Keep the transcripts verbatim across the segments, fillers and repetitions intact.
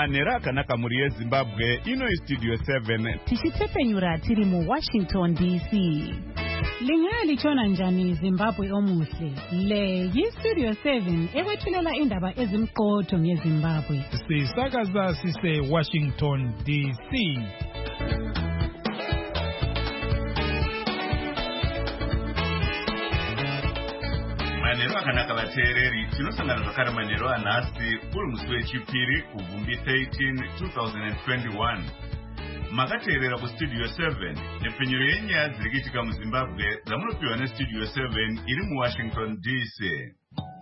Manera akanaka muri yeZimbabwe ino iStudio seven. Tichitsepenyura tiri mu Washington D C. Lingaya lichona njani Zimbabwe omuhle. Le yiStudio seven ekwethulela indaba ezimqotho ngeZimbabwe. Sisakaza sise Washington D C. Manero akanaka vateereri, tinosangana zvakare manero anhasi uri musi wechipiri kuVhumbi thirteen twenty twenty-one. Makateerera kuStudio seven nepfenyuro yenyaya dziri kuitika muZimbabwe dzamunopiwa neStudio seven iri muWashington D C.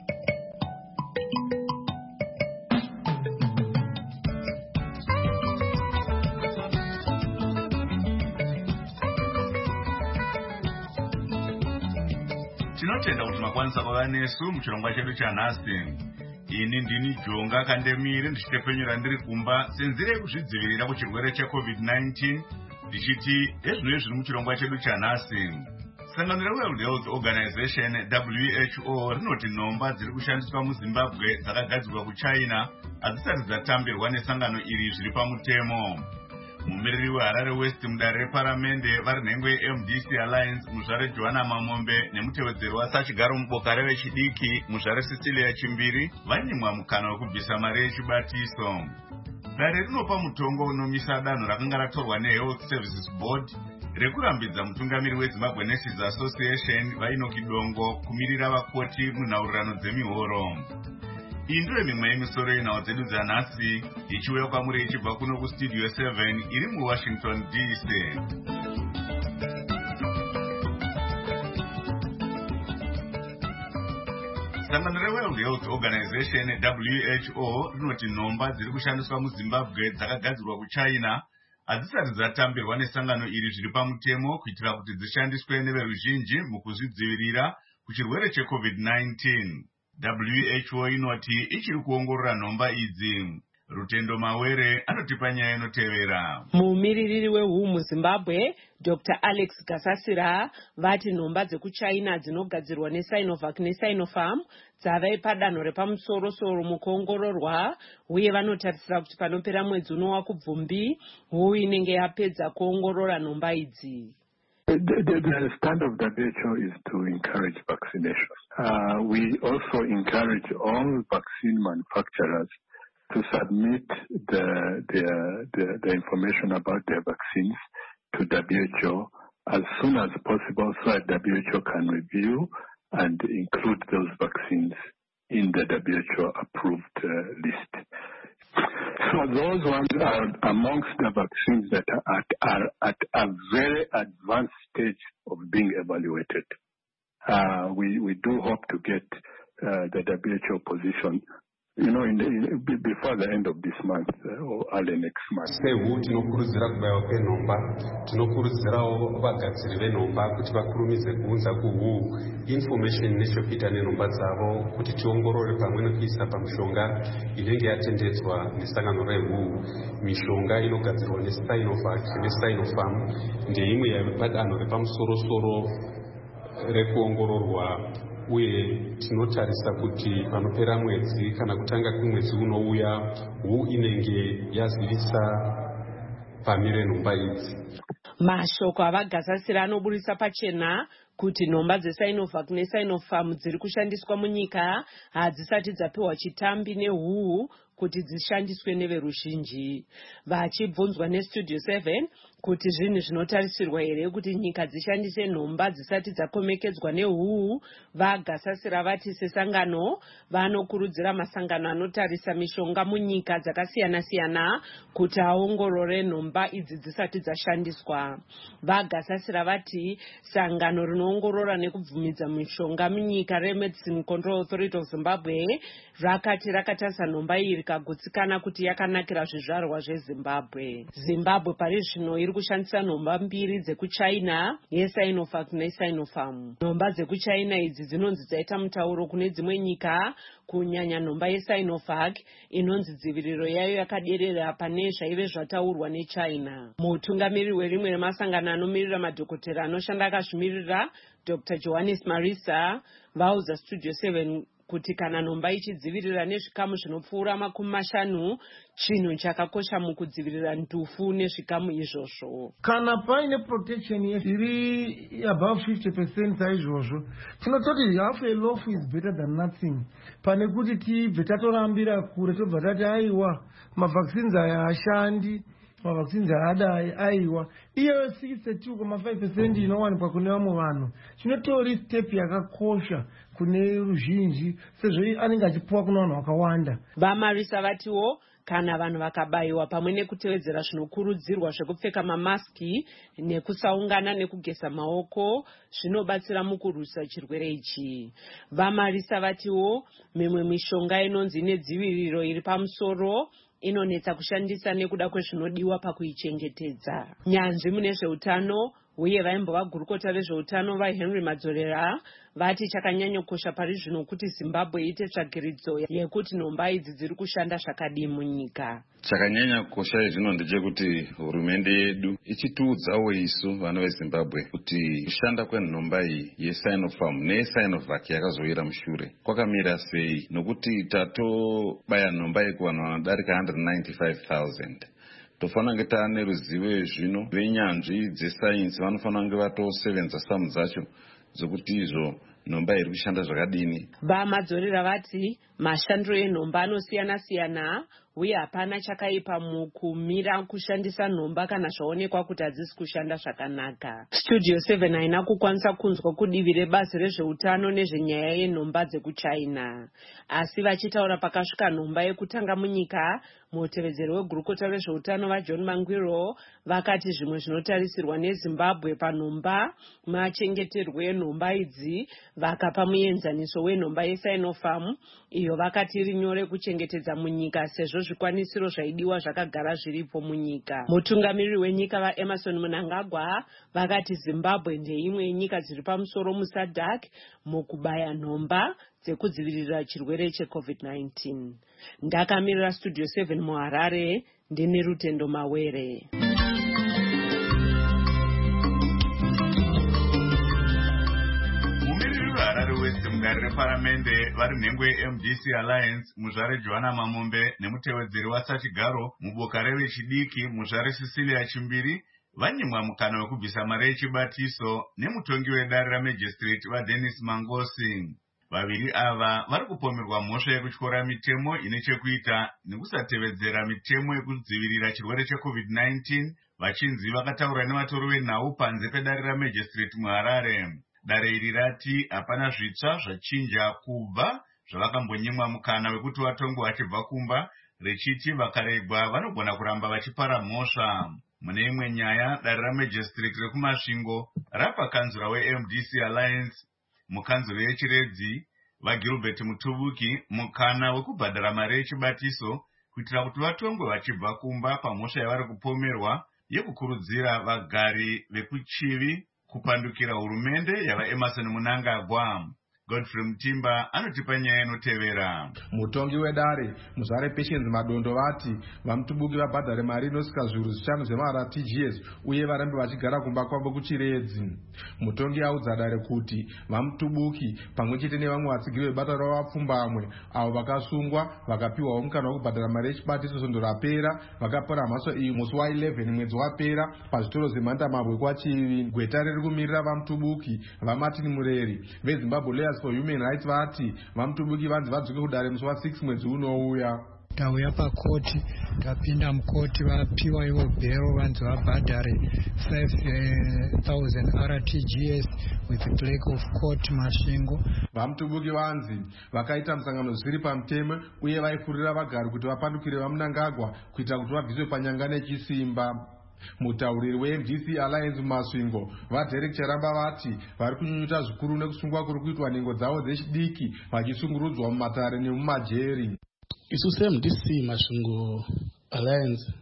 Tinotenda kuti makwanisa kuva nesu muchirongwa chedu chanhasi. Ini ndini Jonga Kandemire ndichitepfenyura ndiri kumba senzire yekuzvidzivirira kuchirwere cheCovid nineteen ndichiti ezvino zviri muchirongwa chedu chanhasi. Sangano reWorld Health Organization W H O rinoti nhomba dziri kushandiswa muZimbabwe dzakagadzirwa kuChina hadzisati dzatambirwa nesangano iri zviri pamutemo. Mumiriri weHarare West mudare reparamende vari nhengo yeM D C Alliance muzvare Joanna Mamombe nemutevedzeri waSachigaro muboka revechidiki muzvare Cecilia Chimbiri vanyimwa mukana wekubvisa mari yechibatiso. Dare rinopa mutongo unomisa danho rakanga ratorwa neHealth Services Board rekurambidza mutungamiri weZimbabwe Nurses Association vainoki Dongo kumirira vakoti munhaurirano dzemihoro. Iyi ndiyo mimwe yemisoro yenhau dzedu dzanhasi ichiuya kwamuri ichibva kuno kuStudio seven iri muWashington D C. Sangano reWorld Health Organization W H O rinoti nhomba dziri kushandiswa muZimbabwe dzakagadzirwa kuChina hadzisati dzatambirwa nesangano iri zviri pamutemo kuitira kuti dzishandiswe neveruzhinji mukuzvidzivirira kuchirwere cheCovid nineteen. W H O inoti ichiri kuongorora nhomba idzi. Rutendo Mawere anotipa nyaya inotevera. Mumiririri weW H O muZimbabwe Doctor Alex Gasasira vati nhomba dzekuChina dzinogadzirwa neSinovac neSinopharm dzave padanho repamusoro-soro mukuongororwa uye vanotarisira kuti panopera mwedzi uno waKubvumbi W H O inenge yapedza kuongorora nhomba idzi. The, the, the stand of W H O is to encourage vaccination. Uh, we also encourage all vaccine manufacturers to submit the, the, the, the information about their vaccines to W H O as soon as possible so that W H O can review and include those vaccines in the W H O approved uh, list. So those ones are amongst the vaccines that are at, are at a very advanced stage of being evaluated. Uh, we, we do hope to get uh, the W H O position, you know, in the, in, before the end of this month uh, or early next month. Sehu tinokurudzira kubayiwa kwenhomba, tinokurudzirawo vagadziri venhomba kuti vakurumize kuunza kuW H O information nechekuita nenhomba dzavo kuti tiongorore pamwe nekuisa pamishonga inenge yatendedzwa nesangano reW H O. Mishonga inogadzirwa neSinovac neSinopharm ndeimwe yapadanho repamusoro-soro rekuongororwa uye tinotarisa kuti panopera mwedzi kana kutanga kwemwedzi unouya W H O inenge yazivisa pamire nhomba idzi. Mashoko avagasasira anoburisa pachena kuti nhomba dzeSinovac neSinopharm dziri kushandiswa munyika hadzisati dzapiwa chitambi neW H O kuti dzishandiswe neveruzhinji. Vachibvunzwa neStudio seven kuti zvinhu zvinotarisirwa here kuti nyika dzishandise nhomba dzisati dzakomekedzwa neW H O, vagasasira vati sesangano vanokurudzira masangano anotarisa mishonga munyika dzakasiyana-siyana kuti aongorore nhomba idzi dzisati dzashandiswa. Vagasasira vati sangano rinoongorora nekubvumidza mishonga munyika reMedicine Control Authority of Zimbabwe rakati rakatarisa nhomba iyi rikagutsikana kuti yakanakira zvizvarwa zveZimbabwe. Zimbabwe pari zvino iri kushandisa nhomba mbiri dzekuChina yeSinovac neSinopharm. Nhomba dzekuChina idzi dzinonzi dzaita mutauro kune dzimwe nyika kunyanya nhomba yeSinovac inonzi dziviriro yayo yakaderera pane zvaive zvataurwa neChina. Mutungamiri werimwe remasangano anomirira madhokotera anoshanda akazvimirira Doctor Johannes Marisa vauza Studio seven kuti kana nhomba ichidzivirira nezvikamu zvinopfuura makumi mashanu, chinhu chakakosha mukudzivirira ndufu nezvikamu izvozvo. Kana paine protection iri above fifty percent saizvozvo, tinototi half a loaf is better than nothing. Pane kuti tibve tatorambira kure tobva tati aiwa mavaccines aya haashandi, mavaccines haadai aiwa, iyo sixty-two point five percent inowanikwa kune vamwe vanhu, chinotori step yakakosha kune ruzhinji sezvo anenge achipuwa kuna vanhu vakawanda. Vamarisa vatiwo kana vanhu vakabayiwa pamwe nekutevedzera zvinokurudzirwa zvekupfeka mamaski nekusaungana nekugeza maoko zvinobatsira mukurwisa chirwere ichi. Vamarisa vatiwo mimwe mishonga inonzi nedziviriro iri pamusoro inonetsa kushandisa nekuda kwezvinodiwa pakuichengetedza. Nyanzvi mune zveutano uye vaimbova gurukota vezveutano vaHenry Madzorera vati chakanyanyokosha pari zvino kuti Zimbabwe iite tsvagiridzo yekuti nhomba idzi dziri kushanda zvakadii munyika. Chakanyanya kukosha izvino ndechekuti hurumende yedu ichitiudzawo isu vana veZimbabwe kuti kushanda kwenhomba iyi yeSinopharm neSinovac yakazowira mushure kwakamira sei, nokuti tatobaya nhomba iyi kuvanhu vanodarika one hundred ninety-five thousand. Tofana kunge taane ruzivo zvino, venyanzvi dzesainzi vanofana kunge vatosevenza samu dzacho dzokuti izvo nhomba iri kushanda zvakadini. Vamadzorera vati mashandiro enhomba anosiyana siyana uye hapana chakaipa mukumira kushandisa nhomba kana zvaonekwa kuti hadzisi kushanda zvakanaka. Studio seven haina kukwanisa kunzwa kudivi rebazi rezveutano nezvenyaya yenhomba dzekuChina, asi vachitaura pakasvika nhomba yekutanga munyika, mutevedzeri wegurukota rezveutano vaJohn Mangwiro vakati zvimwe zvinotarisirwa neZimbabwe panhomba machengeterwo enhomba idzi, vakapa muenzaniso wenhomba yeSinopharm iyo vakati iri nyore kuchengetedza munyika sezvo zvikwanisiro zvaidiwa zvakagara zviripo munyika. Mutungamiriri wenyika vaEmerson Mnangagwa vakati Zimbabwe ndeimwe yenyika dziri pamusoro muSADC mukubaya nhomba dzekudzivirira chirwere cheCovid nineteen. Ndakamirira Studio seven muHarare, ndini Rutendo Mawere. Harare West mugari reparamende vari nhengo yeM D C Alliance muzvare Johanna Mamombe nemutevedzeri waSachigaro muboka revechidiki muzvare Cecilia Chimbiri vanyimwa mukana wekubvisa mari yechibatiso nemutongi wedare raMagistrate vaDennis Mangosi. Vaviri ava vari kupomerwa mhosva yekutyora mitemo ine chekuita nekusatevedzera mitemo yekudzivirira chirwere cheCovid nineteen, vachinzi vakataura nevatori venhau panze pedare raMagistrate muHarare. Dare iri rati hapana zvitsva zvachinja kubva zvavakambonyimwa mukana wekuti vatongwe vachibva kumba, richiti vakaregwa vanogona kuramba vachipara mhosva. Mune imwe nyaya, dare raMagistrate rekumasvingo rapa kanzura weM D C Alliance mukanzuro yechiredzi vaGilbert Mutubuki mukana wekubhadhara mari yechibatiso kuitira kuti vatongwe vachibva kumba pamhosva yavari kupomerwa yekukurudzira vagari vekuchivi kupandukira hurumende yavaEmerson Mnangagwa. Godfrey Mutimba anotipa nyaya inotevera. Mutongi wedare muzvare Patience Madondo vati vaMutubuki vabhadhare mari inosvika zviuru zvishanu zvemara T G S uye varambe vachigara kumba kwavo kuchiredzi. Mutongi audza dare kuti vaMutubuki pamwe chete nevamwe vatsigiri vebata ravapfumbamwe avo vakasungwa vakapiwawo mukana wekubhadhara mari yechibatiso svondo rapera vakapara mhosva iyi musi wa11 mwedzi wapera pazvitoro zvemhandamabwe kwaChivi. Gweta riri kumirira vaMutubuki vaMartin Mureri veZimbabwe Lawyers for Human Rights vati vaMutubuki vanzi vadzoke kudare musi wa6 mwedzi unouya. Tauya pakoti, tapinda mukoti, vapiwa ivo bhero vanzi vabhadhare five thousand R T G S with clerk of court masvingo. VaMutubuki vanzi vakaita musangano zviri pamutemo uye vaifurira vagari kuti vapandukire vaMnangagwa kuita kuti vabviswe panyanga nechisimba. Mutauriri weM D C Alliance mumasvingo vaDerek Charamba vati vari kunyunyuta zvikuru nekusungwa kuri kuitwa nhengo dzavo dzechidiki vachisungurudzwa mumatare nemumajeri. Isu seM D C Masvingo Alliance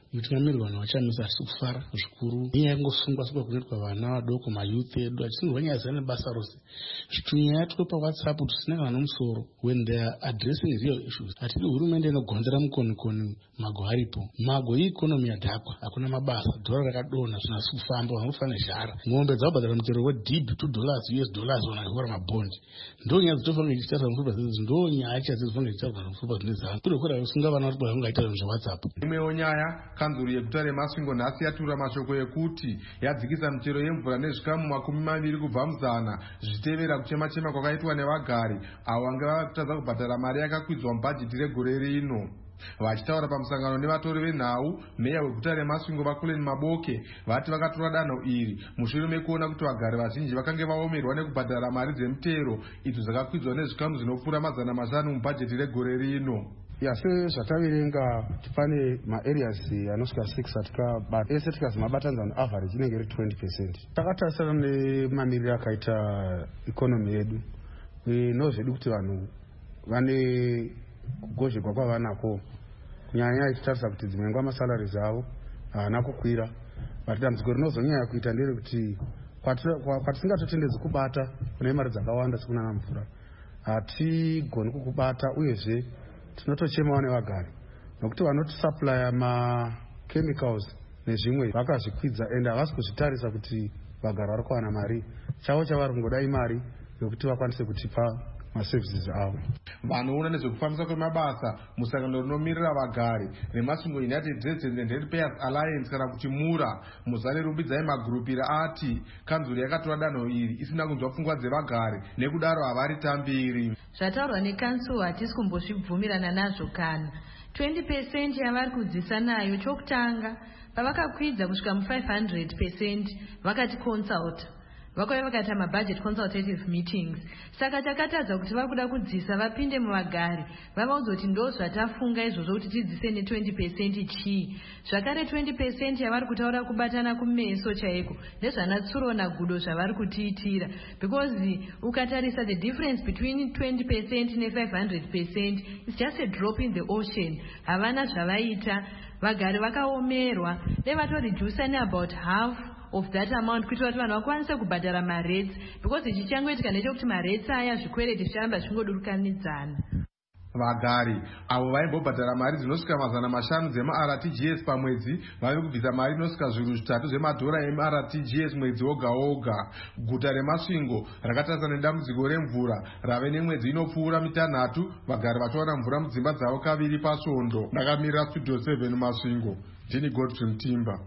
mutungamiriri vanhu vachamisa asi kufara zvikuru nyaya yangosungwa sungwa kunoitwa vana vadoko mayouth edu achisindwa nyaya nebasa rose zvitunyaya twe pawhatsapp tusina kana nomusoro when they are addressing real issues. Hatidi hurumende inogonzera mukonikoni mago haripo mago ikonomi yadhakwa hakuna mabasa dhora rakadonha zvinasi kufamba vanofa nezhara ng'ombe dzabhadhara mutero wedhibhi two dollars us dollars vanakora mabhondi ndo nyaya dzitofanira ichitaura pamusoro pazvizvi ndo nyaya chadzinofanira ichitaura pamusoro pazvinezano kuri kwera kusunga vana kuti vangaita zvinhu zvewhatsapp. Imwewo nyaya kanzuro yeguta reMasvingo nhasi yatura mashoko ekuti yadzikisa michero yemvura nezvikamu makumi maviri kubva muzana zvichitevera kuchema chema kwakaitwa nevagari avo vanga vava kutadza kubhadhara mari yakakwidzwa mubhajeti regore rino. Vachitaura pamusangano nevatori venhau, meya weguta reMasvingo Vakuleni Maboke vati vakatora danho iri mushure mekuona kuti vagari vazhinji vakange vaomerwa nekubhadhara mari dzemutero idzo dzakakwidzwa nezvikamu zvinopfuura mazana mashanu mubhajeti regore rino. Yase zvataverenga pane maareas anosvika six atikabata ese tikazimabatanza on average inenge iri twenty percent. Takatarisana nemamiriro akaita ikonomi yedu nozvedu kuti vanhu vane kugozhekwa kwavanako kunyanya ichitarisa kuti dzimwe nguva masalaries avo haana kukwira but dambudziko rinozonyanya kuita nderekuti kwatisingatotendedzi kubata kune mari dzakawanda sekunana mvura hatigoni kukubata uyezve tinotochemawo nevagari nokuti vanotisaplya machemicals nezvimwe vakazvikwidza ende havasi kuzvitarisa kuti vagari vari kuwana mari chavo chavari kungoda imari yokuti vakwanise kutipa maservices avo. Vanoona nezvekufambisa kwemabasa musangano rinomirira vagari reMasvingo United Residents and Ratepayers Alliance kana kuti mura muzare rumbidzai magurupira ati kanzuro yakatora danho iri isina kunzwa pfungwa dzevagari nekudaro havari tambiri. Zvataurwa nekansu hatisi kumbozvibvumirana nazvo kana twenty percent yavari kudzisa nayo chokutanga pavakakwidza kusvika mu five hundred percent vakati consult vakauya vakaita mabudget consultative meetings saka takatadza kuti vakuda kudzisa vapinde muvagari vavaudza kuti ndo zvatafunga izvozvo kuti tidzise ne twenty percent chii zvakare twenty percent yavari kutaura kubatana kumeso chaiko ndezvana Tsuro naGudo zvavari kutiitira because ukatarisa the difference between twenty percent ne five hundred percent is just a drop in the ocean havana zvavaita vagari vakaomerwa nevatoredusa ne about half of that amount kuitira kuti vanhu vakwanise kubhadhara marates because chichangoitika nechekuti marates aya zvikwereti zvicharamba zvichingodurukanidzana. Vagari avo vaimbobhadhara mari dzinosvika mazana mashanu dzema-R T G S pamwedzi vave kubvisa mari inosvika zviuru zvitatu zvemadhora ema-R T G S mwedzi woga woga. Guta reMasvingo rakatarisana nedambudziko remvura rave nemwedzi inopfuura mitanhatu vagari vachiwana mvura mudzimba dzavo kaviri pasvondo. Ndakamirira Studio seven Masvingo, ndini Godfrey Mutimba.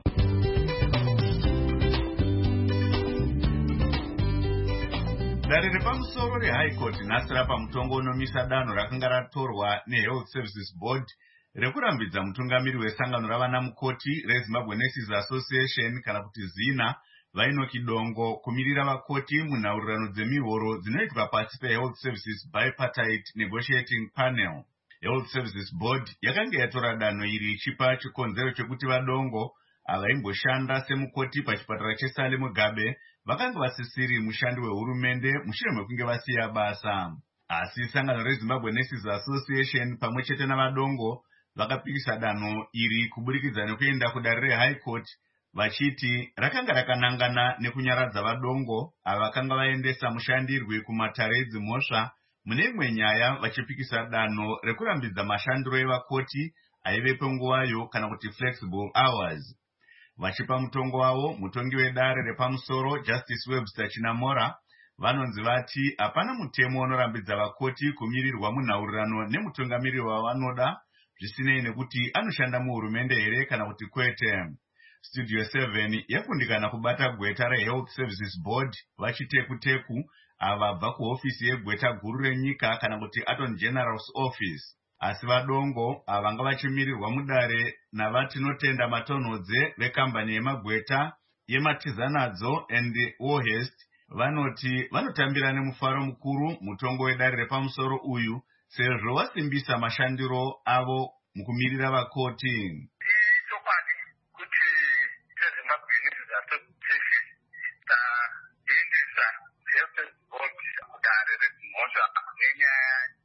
Dare repamusoro reHigh Court nhasi rapa mutongo unomisa danho rakanga ratorwa neHealth Services Board rekurambidza mutungamiri wesangano ravanamukoti reZimbabwe Nurses Association kana kuti zina vainoki Dongo kumirira vakoti munhaurirano dzemihoro dzinoitwa pasi peHealth Services Bipartite Negotiating Panel. Health Services Board yakanga yatora danho iri ichipa chikonzero chekuti vaDongo avaimboshanda semukoti pachipatara cheSale Mugabe vakanga vasisiri mushandi wehurumende mushure mekunge vasiya basa. Asi sangano reZimbabwe Nurses Association pamwe chete navaDongo vakapikisa danho iri kuburikidza nekuenda kudare reHigh Court vachiti rakanga rakanangana nekunyaradza vaDongo ava vakanga vaendesa mushandirwi kumatare edzimhosva mune imwe nyaya vachipikisa danho rekurambidza mashandiro evakoti aivepo nguvayo kana kuti flexible hours. Vachipa mutongo wavo mutongi wedare repamusoro Justice Webster Chinamora vanonzi vati hapana mutemo unorambidza vakoti kumirirwa munhaurirano nemutungamiriri wavanoda zvisinei nekuti anoshanda muhurumende here kana kuti kwete. Studio seven yakundikana kubata gweta reHealth Services Board vachiteku-teku ava bva kuhofisi yegweta guru renyika kana kuti Attorney General's Office. Asi vaDongo avanga vachimirirwa mudare navatinotenda matonhodze vekambani yemagweta yematizanadzo and Warhest vanoti vanotambira nemufaro mukuru mutongo wedare repamusoro uyu sezvo wasimbisa mashandiro avo mukumirira vakoti.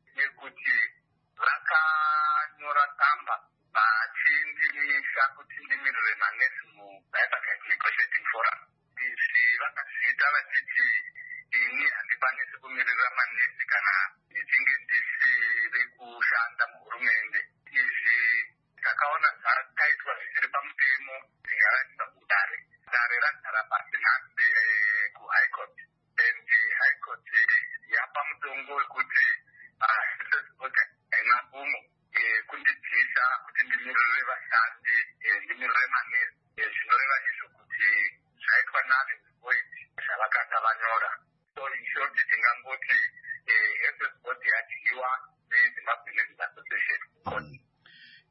Vakanyora tsamba vachindimisa kuti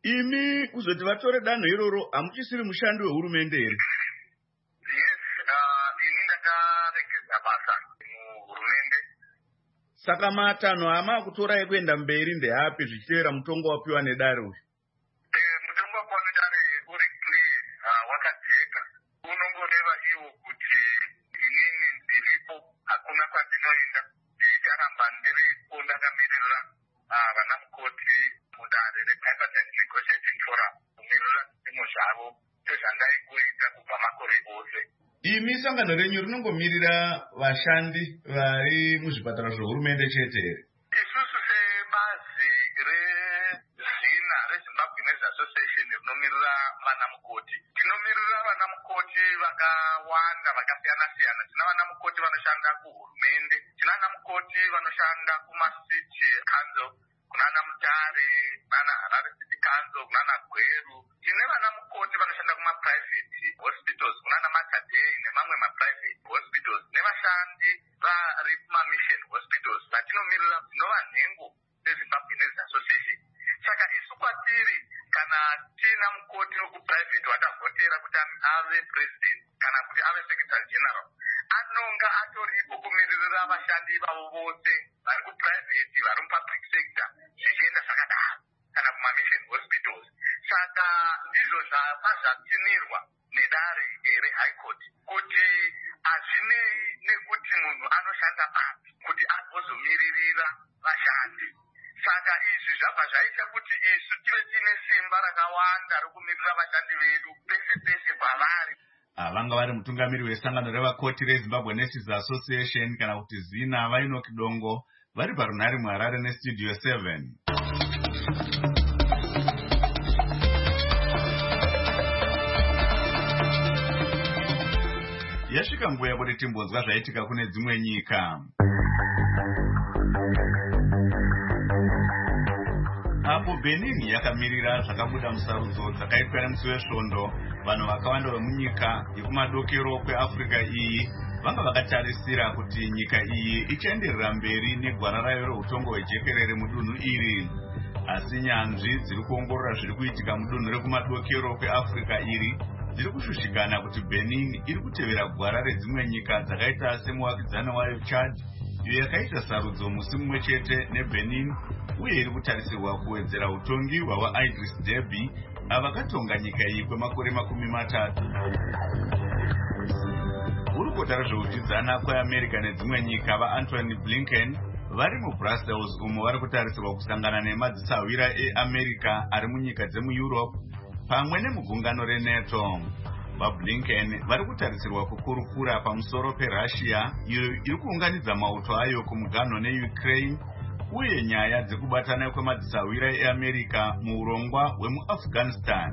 imi kuzoti vatore danho iroro hamuchisiri mushandi wehurumende here? Yes, uh, ini ndakaregedza basa muhurumende. Saka matanho ama kutora ekuenda mberi ndeapi zvichitevera mutongo wapiwa nedare uyu? Eh, mutongo wapiwa nedare uri clear, uh, wakajeka. Unongoreva iwo kuti inini ndiripo, hakuna kwandinoenda. Ndicharamba ndiripo ndakamirira uh, vana mukoti mudare retripartite negotiating forum kumirira zvimo zvavo sezvandaikuita kubva makore ose. Imi sangano renyu rinongomirira vashandi vari muzvipatara zvehurumende chete here? Isusu sebazi rezvina reZimbabwe Nurses Association rinomirira vana mukoti. Tinomirira vana mukoti vakawanda vakasiyana siyana. Tina vana mukoti vanoshanda kuhurumende, tina vana mukoti vanoshanda kumacity council, kunana Mutare, kunana Harare City Council, kunana Gweru. Tine vana mukoti vanoshanda kumaprivate hospitals, kunana Matadei nemamwe maprivate hospitals, nevashandi vari kumamission hospitals. Vatinomirira dzinova nhengo dzeZimbabwe Nurses Association. Saka isu kwatiri kana tina mukoti wekuprivate watavhotera kuti ave president kana kuti ave secretary general, anonga atoripo kumiririra vashandi vavo vose vari kuprivate vari mupublic sector zvichienda zvakadaro kana kumamission hospitals. Saka ndizvo zvapa zvatinirwa nedare rehigh court kuti hazvinei nekuti munhu anoshanda papi kuti agozomiririra vashandi. Saka izvi zvabva zvaita kuti isu tive tine simba rakawanda rokumirira vashandi vedu pese pese kwavari. Vanga vari mutungamiri wesangano revakoti reZimbabwe Nurses Association kana kuti zina vainoki Dongo vari parunhare muHarare nestudio seven. Yasvika nguva yekuti timbonzwa zvaitika kune dzimwe nyika. Apo Benin yakamirira zvakabuda musarudzo dzakaitwa nemusi wesvondo, vanhu vakawanda vemunyika yekumadokero kweAfrica iyi vanga vakatarisira kuti nyika iyi ichaenderera mberi negwara rayo reutongo hwejekerere mudunhu iri. Asi nyanzvi dziri kuongorora zviri kuitika mudunhu rekumadokero kweAfrica iri dziri kushushikana kuti Benin iri kutevera gwara redzimwe nyika dzakaita semuvakidzani wayo Chad, iyo yakaita sarudzo musi mumwe chete neBenin, uye iri kutarisirwa kuwedzera utongi hwava Idris Deby avakatonga nyika iyi kwemakore makumi matatu. Hurukota rezveudzidzana kweAmerica nedzimwe nyika vaAntony Blinken vari muBrussels umo vari kutarisirwa kusangana nemadzisawira eAmerica ari munyika dzemuEurope pamwe nemugungano reNATO. VaBlinken vari kutarisirwa kukurukura pamusoro peRussia iyo iri kuunganidza mauto ayo kumuganho neUkraine, uye nyaya dzekubatana kwemadzisawira eAmerica muurongwa hwemuAfghanistan.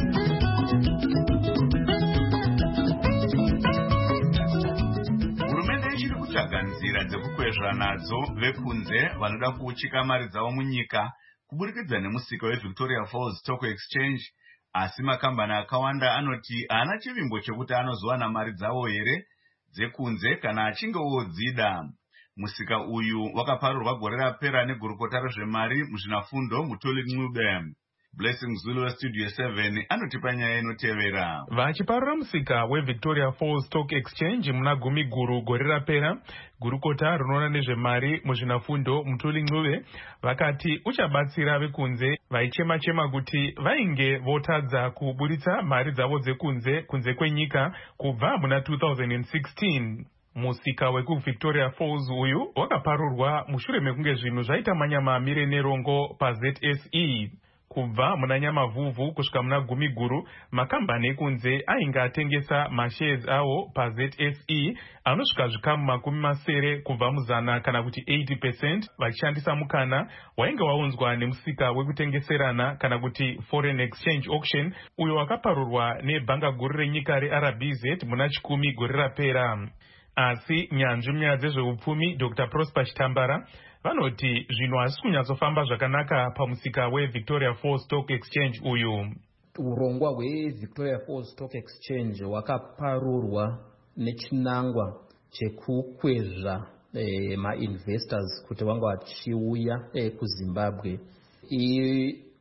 Hurumende ichiri kutsvaga nzira dzekukwezva nadzo vekunze vanoda kuuchika mari dzavo munyika kuburikidza nemusika weVictoria Falls Stock Exchange, asi makambani akawanda anoti haana chivimbo chekuti anozowana mari dzavo here dzekunze kana achinge wodzida. Musika uyu wakaparurwa gore rapera negurukota rezvemari muzvinafundo Mutoli Ncube. Blessing Zulu westudio seven anotipa nyaya inotevera. Vachiparura musika weVictoria Falls Stock Exchange muna gumi guru gore rapera, gurukota rinoona nezvemari muzvinafundo Mutoli Ncube vakati uchabatsira vekunze vaichema chema kuti vainge votadza kuburitsa mari dzavo dzekunze kunze kwenyika kubva muna two thousand sixteen. Musika wekuVictoria Falls uyu wakaparurwa mushure mekunge zvinhu zvaita manyamamire nerongo paZ S E. Kubva muna Nyamavhuvhu kusvika muna gumi guru, makambani ekunze ainge atengesa mashares awo paZ S E anosvika zvikamu makumi masere kubva muzana kana kuti eighty percent, vachishandisa mukana wainge waunzwa nemusika wekutengeserana kana kuti foreign exchange auction uyo wakaparurwa nebhanga guru renyika reR B Z muna chikumi gore rapera. Asi nyanzvi munyaya dzezveupfumi Doctor Prosper Chitambara vanoti zvinhu hazisi kunyatsofamba zvakanaka pamusika weVictoria Falls Stock Exchange uyu. Urongwa hweVictoria Falls Stock Exchange wakaparurwa nechinangwa chekukwezva eh, ma-investors kuti vanga vachiuya eh, kuZimbabwe. I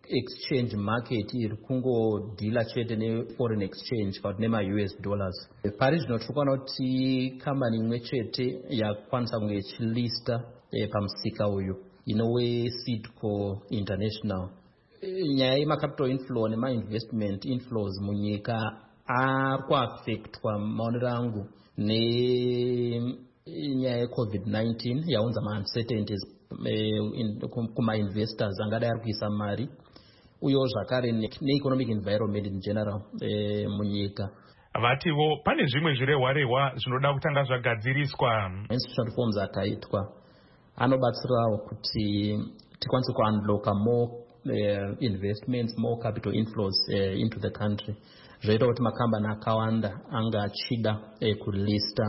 exchange market iri kungodhila chete ne-foreign exchange kana kuti nema-U S dollars. Pari zvino tiri kuona kuti kambani imwe chete yakwanisa kunge ichilista eh, pamusika uyu inove Seedco International. Nyaya yemacapital inflow nemainvestment inflows munyika ari kuaffectwa maonero angu nenyaya yecovid nineteen yaunza ma-uncertainties kuma-investors angadai ari kuisa mari uyewo zvakare neeconomic environment in general eh, munyika. Vativo pane zvimwe zvirehwa-rehwa zvinoda kutanga zvagadziriswa. Institutional reforms akaitwa anobatsirawo kuti tikwanise kuunlocka more uh, investments, more capital inflows uh, into the country. Zvoita kuti makambani akawanda anga achida uh, kulista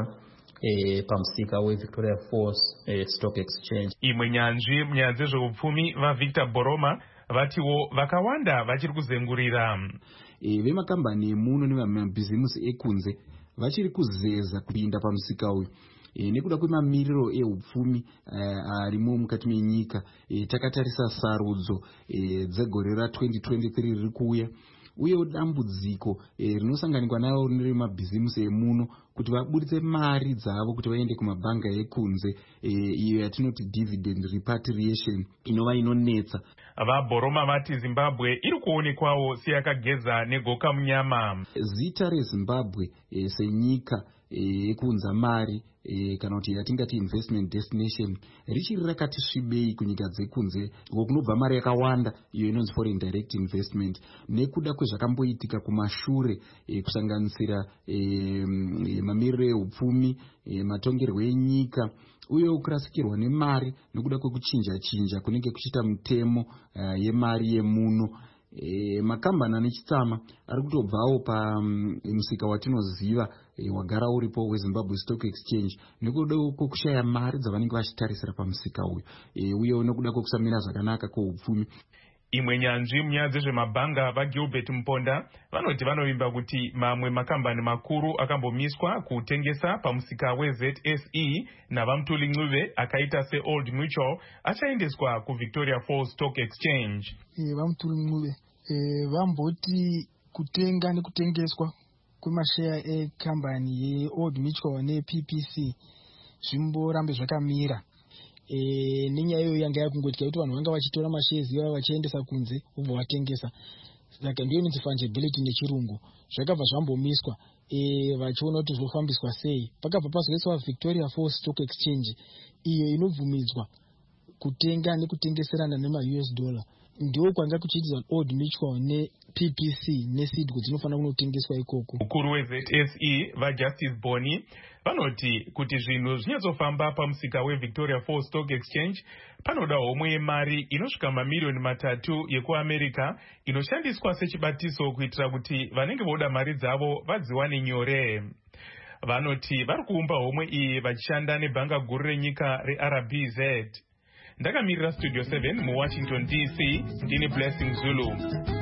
uh, pamusika weVictoria Falls uh, Stock Exchange. Imwe nyanzvi munyaya dzezveupfumi vaVictor Boroma vatiwo vakawanda vachiri kuzengurira. E, vemakambani emuno nevamabhizimusi ekunze vachiri kuzeza kupinda pamusika uyu. E, nekuda kwemamiriro eupfumi uh, arimo mukati menyika e, takatarisa sarudzo e, dzegore ra-twenty twenty-three riri kuuya uye dambudziko e, rinosanganikwa naro neremabhizimusi emuno kuti vabuditse mari dzavo kuti vaende kumabhanga ekunze e, iyo yatinoti dividend repatriation inova inonetsa. VaBoroma vati Zimbabwe iri kuonekwawo seyakageza negoka munyama. Zita reZimbabwe e, senyika yekunza e, mari e, kana kuti yatingati investment destination richiri rakati svibei kunyika dzekunze uko kunobva mari yakawanda iyo inonzi foreign direct investment nekuda kwezvakamboitika kumashure e, kusanganisira e, e, mamiriro eupfumi e, matongerwo enyika uye kurasikirwa nemari nekuda kwekuchinja chinja kunenge kuchiita mutemo uh, yemari yemuno. E, makambani ane chitsama ari kutobvawo pamusika um, watinoziva e, wagara uripo weZimbabwe Stock Exchange nekuda kwekushaya mari dzavanenge vachitarisira pamusika uyu e, uye nekuda kwekusamira zvakanaka kweupfumi. Imwe nyanzvi munyaya dzezvemabhanga vaGilbert Mponda vanoti vanovimba kuti mamwe makambani makuru akambomiswa kutengesa pamusika weZ S E navamtuli Ncube akaita seOld Mutual achaendeswa kuVictoria Falls Stock Exchange. E, vamtuli Ncube e, vamboti kutenga nekutengeswa kwemashare ekambani yeOld Mutual neP P C zvimborambe zvakamira. E, nenyaya iyo yanga yakungoitika kuti vanhu vanga vachitora mashezi iva vachiendesa kunze ubva vatengesa saka ndiyo inonzi fungibility nechirungu zvakabva zvambomiswa e, vachiona kuti zvofambiswa sei pakabva pazoiswa Victoria Falls Stock Exchange iyo inobvumidzwa kutenga nekutengeserana nema-U S dollar ndiwo kwanga kuchiidzwa Old Mutual neP P C neSeedco dzinofanira kunotengeswa ikoko. Mukuru weZ S E vaJustice Boni vanoti kuti zvinhu zvinyatsofamba pamusika weVictoria Falls Stock Exchange panoda homwe yemari inosvika mamiliyoni matatu yekuAmerica inoshandiswa sechibatiso kuitira kuti vanenge voda mari dzavo vadziwane nyore. Vanoti vari kuumba homwe iyi vachishanda nebhanga guru renyika reR B Z. Ndakamirira Studio seven muWashington D C ndini Blessing Zulu.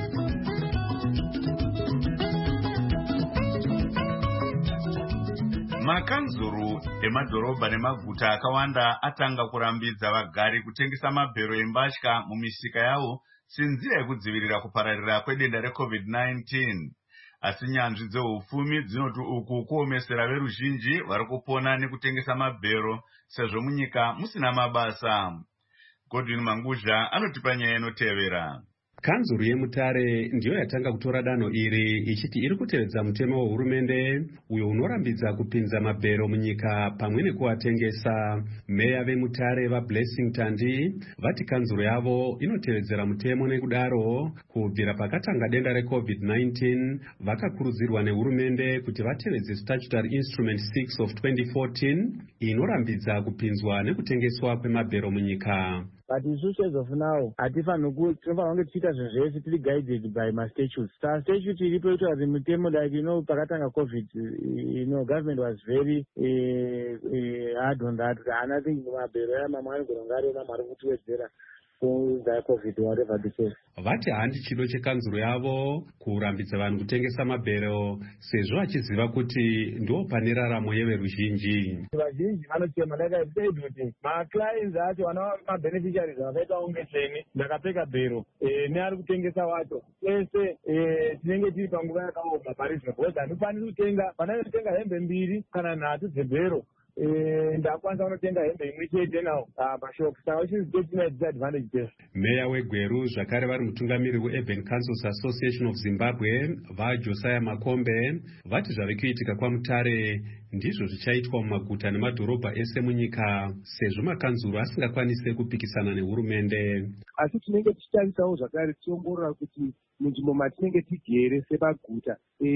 Makanzuru emadhorobha nemaguta akawanda atanga kurambidza vagari kutengesa mabhero embatya mumisika yavo senzira yekudzivirira kupararira kwedenda reCovid nineteen. Asi nyanzvi dzeupfumi dzinoti uku kuomesera veruzhinji vari kupona nekutengesa mabhero sezvo munyika musina mabasa. Godwin Manguzha anotipa nyaya inotevera. Kanzuru yeMutare ndiyo yatanga kutora danho iri ichiti iri kutevedza mutemo wehurumende uyo unorambidza kupinza mabhero munyika pamwe nekuatengesa. Meya veMutare vaBlessing Tandi vati kanzuru yavo inotevedzera mutemo nekudaro kubvira pakatanga denda reCovid nineteen vakakurudzirwa nehurumende kuti vatevedze Statutory Instrument six of twenty fourteen inorambidza kupinzwa nekutengeswa kwemabhero munyika. But isusu as of now, hatifanira kunge tichiita zvinhu zvese tiri guided by ma-statutes. Sa statute iripo itoa mutemo like you know pakatanga COVID, you know government was very uh, uh, hard on that. Haana think mabhero aya mamwe anogona kunge ariona mari kutiwedzera for the COVID, whatever the case. Vati handi chido chekanzuro yavo kurambidza vanhu kutengesa mabhero sezvo vachiziva kuti ndo pane raramo yeveruzhinji. Vazhinji vanochema ndakasaid kuti maclients acho vana mabeneficiaries vakaita unge hleni ndakapfeka bhero neari kutengesa wacho ese tinenge tiri panguva yakaoma parizvino because handikwanisi kutenga vana kutenga hembe mbiri kana nhatu dzebhero ndakwanisa kunotenga hembe imwe chete nawo pashopu saka uchizitetine disadvantage test. Meya weGweru zvakare vari mutungamiri weUrban Councils Association of Zimbabwe vaJosiah Makombe vati zvave kuitika kwaMutare ndizvo zvichaitwa mumaguta nemadhorobha ese munyika sezvo makanzuru asingakwanise kupikisana nehurumende. Asi tinenge tichitarisawo zvakare tiongorora kuti munzvimbo matinenge tigere sebaguta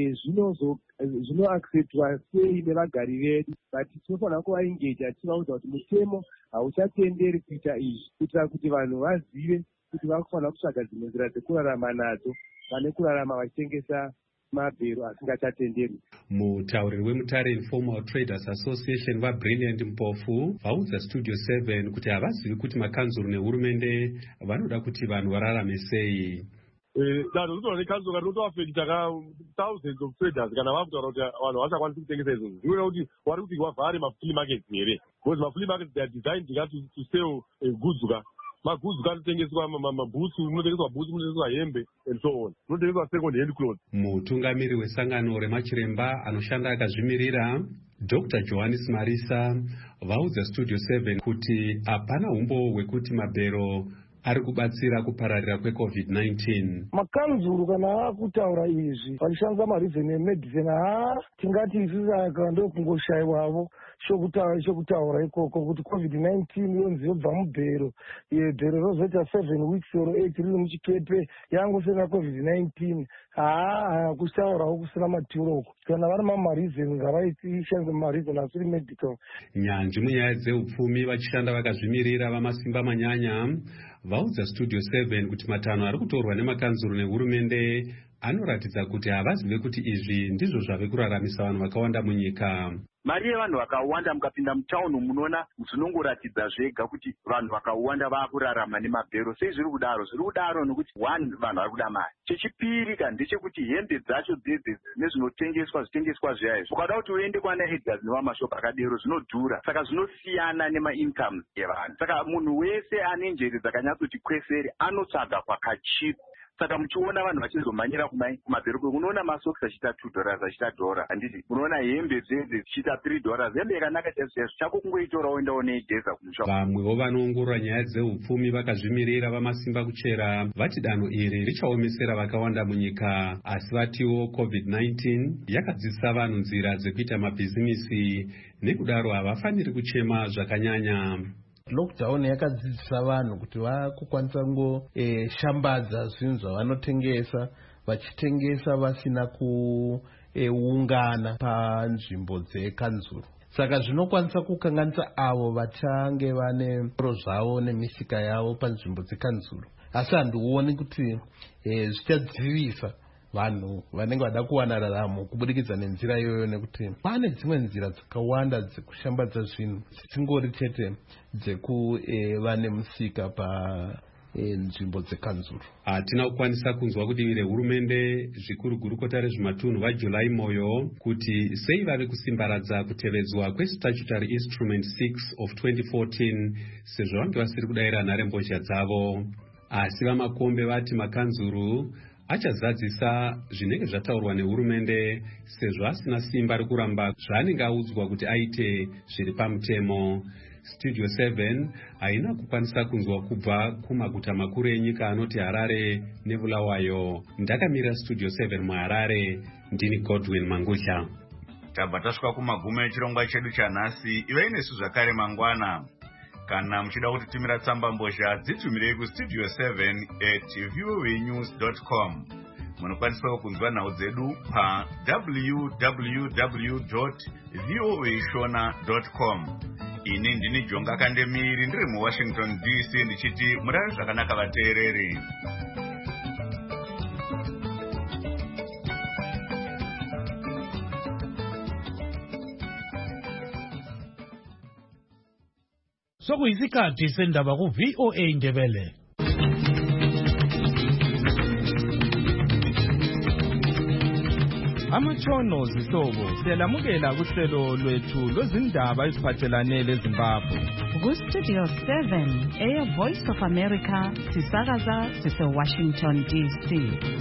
zvinoacceptwa sei nevagari vedu, but tinofanira kuvaengeja tivaudza kuti mutemo hauchatenderi kuita izvi kuitira kuti vanhu vazive kuti vakufanira kutsvaga dzimwe nzira dzekurarama nadzo pane kurarama vachitengesa mabhero asingachatenderwi. Mutauriri weMutare Informal Traders Association vaBrilliant Mpofu vaudza Studio seven kuti havazivi kuti makanzuru nehurumende vanoda kuti vanhu vararame sei. Danho rinoona nekanzuro rinotoafekita ka thousands of traders kana vakutaura kuti vanhu havachakwanisi kutengesa izvozvo. Zvinova kuti vari kuti vavhare mafree markets here because mafree markets they are designed to sell goods ka magudzi kanotengeswa mabhutsu, munotengeswa bhutsu, munotengeswa hembe and so on, munotengeswa second hand clothes. Mutungamiri wesangano remachiremba anoshanda akazvimirira Doctor Johannes Marisa vaudza Studio seven kuti hapana umbo hwekuti mabhero ari kubatsira kupararira kweCovid nineteen. Makanzuru kana akutaura izvi vachishandisa marizoni emedicine haa tingati isisi aka ndokungoshayiwavo chokutaura ikoko kuti COVID nineteen yonzi yobva mubhero, bhero rozoita seven weeks or eight riri muchikepe yangosina COVID nineteen. Haa kutaurawo kusina maturoko kana vari mamarizoni ngavaishandise marizoni asiri medical. Nyanzvi munyaya dzeupfumi vachishanda vakazvimirira vamasimba manyanya vaudza Studio seven kuti matanho ari kutorwa nemakanzuru nehurumende anoratidza kuti havazive kuti izvi ndizvo zvave kuraramisa vanhu vakawanda munyika. Mari yevanhu vakawanda mukapinda mutauni munoona zvinongoratidza zvega kuti vanhu vakawanda vakurarama nemabhero. Sei zviri kudaro? Zviri kudaro nokuti one, vanhu vari kuda mari. Chechipiri ka ndechekuti hembe dzacho dzedze nezvinotengeswa zvitengeswa zviya izvi ukada kuti uende kwana Edgars nevamashopu akadero zvinodhura, saka zvinosiyana nema-incomes evanhu. Saka munhu wese ane njere dzakanyatsoti kweseri anotsvaga kwakachipa. Saka muchiona vanhu vachizomhanyira kumabhero unoona masokisi achiita two dollars achiita dhora, handiti unoona hembe dzedze zichiita three dollars. Hembe yakanaka chaizvo chako kungoitora woendawo neigeza kumusha. Vamwewo vanoongorora nyaya dzeupfumi vakazvimirira vamasimba kuchera vati danho iri richaomesera vakawanda munyika, asi vatiwo COVID nineteen yakadzidzisa vanhu nzira dzekuita mabhizimisi nekudaro havafaniri kuchema zvakanyanya. Lockdown yakadzidzisa vanhu kuti vakukwanisa ngo e, shambadza zvinhu zvavanotengesa vachitengesa vasina kuungana e, panzvimbo dzekanzuru. Saka zvinokwanisa kukanganisa avo vachange vane zvitoro zvavo nemisika yavo panzvimbo dzekanzuru, asi handioni kuti e, zvichadzivisa vanhu vanenge vada kuwana raramo kubudikidza nenzira iyoyo, nekuti pane dzimwe nzira dzakawanda dzekushambadza zvinhu dzisingori chete dzekuva nemusika panzvimbo dzekanzuru. Hatina kukwanisa kunzwa kudivi rehurumende zvikuru gurukota rezvematunhu vaJuly Moyo kuti sei vari kusimbaradza kutevedzwa kwestatutory instrument six of twenty fourteen sezvo vange vasiri kudayira nharembozha dzavo. Asi vaMakombe vati makanzuru achazadzisa zvinenge zvataurwa nehurumende sezvo asina simba rekuramba zvaanenge audzwa kuti aite zviri pamutemo. Studio seven haina kukwanisa kunzwa kubva kumaguta makuru enyika anoti Harare neBulawayo. Ndakamira Studio seven muHarare, ndini Godwin Mangusha. Tabva tasvika kumagumo echirongwa chedu chanhasi. Ivai nesu zvakare mangwana. Kana muchida kutitumira tsamba mbozha dzitumirei kustudio seven at voanews dot com. Munokwanisa kunzwa nhau dzedu pa w w w dot voashona dot com. Ini ndini Jonga Kandemiri ndiri muWashington D C ndichiti murare zvakanaka vateereri. Sokuyisikhathi sendaba ku V O A Ndebele. Amatshono zihlobo siyalamukela kuhlelo lwethu lwezindaba eziphathelane leZimbabwe. Ku-Studio seven, Air Voice of America, sisakaza sise-Washington D C.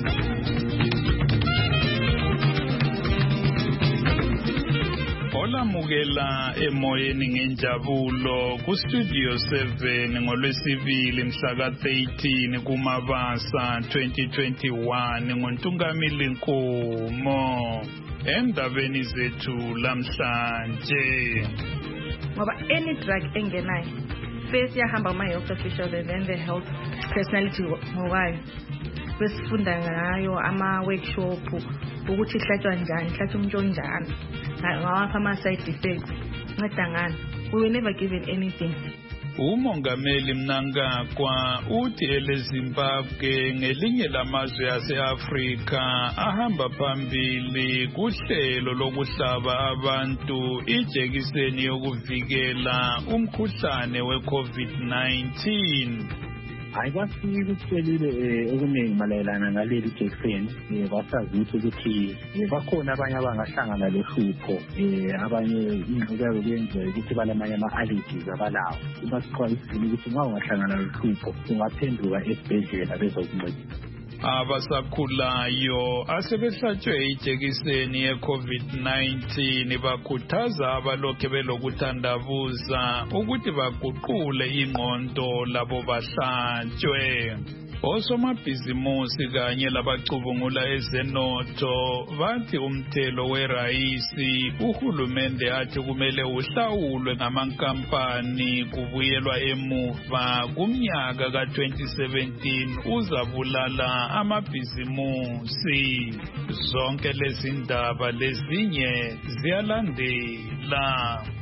Olamukela emoyeni ngenjabulo ku-Studio seven ngolwesibili mhla thirteen kuMabasa twenty twenty-one ngoNtungamili Nkomo. Endabeni zethu lamhlanje, ngoba any drug engenayo first yahamba ama-health officials and then the health personality ngokwayo, besifunda ngayo ama-workshop ukuthi ihlatshwa njani, ihlatshwa umuntu onjani, ngawapha ama-side effects, nceda ngani. We were never given anything. Umongameli Mnangagwa uthi eleZimbabwe ngelinye lamazwe ase-Afrika ahamba phambili kuhlelo lokuhlaba abantu ijekiseni yokuvikela umkhuhlane we-COVID nineteen. Ayibafiki kutshelile okuningi malayelana ngaleli jekiseni, basazi ukuthi bakhona abanye abangahlangana lehlupho, abanye ingxukayo kuyenzeka ukuthi balamanye ama-allergies abalawo. Basixwayisile ukuthi nxa ungahlangana lehlupho ungaphenduka esibhedlela bezokuncedisa. Abasakhulayo asebehlatshwe ijekiseni ye-COVID nineteen bakhuthaza abalokhe belokuthandabuza ukuthi baguqule ingqondo labo bahlatshwe. Osomabhizimusi kanye labacubungula ezenotho bathi umthelo werayisi uhulumende athi kumele uhlawulwe ngamankampani kubuyelwa emuva kumnyaka ka twenty seventeen uzabulala amabhizimusi. Zonke lezi ndaba lezinye ziyalandela.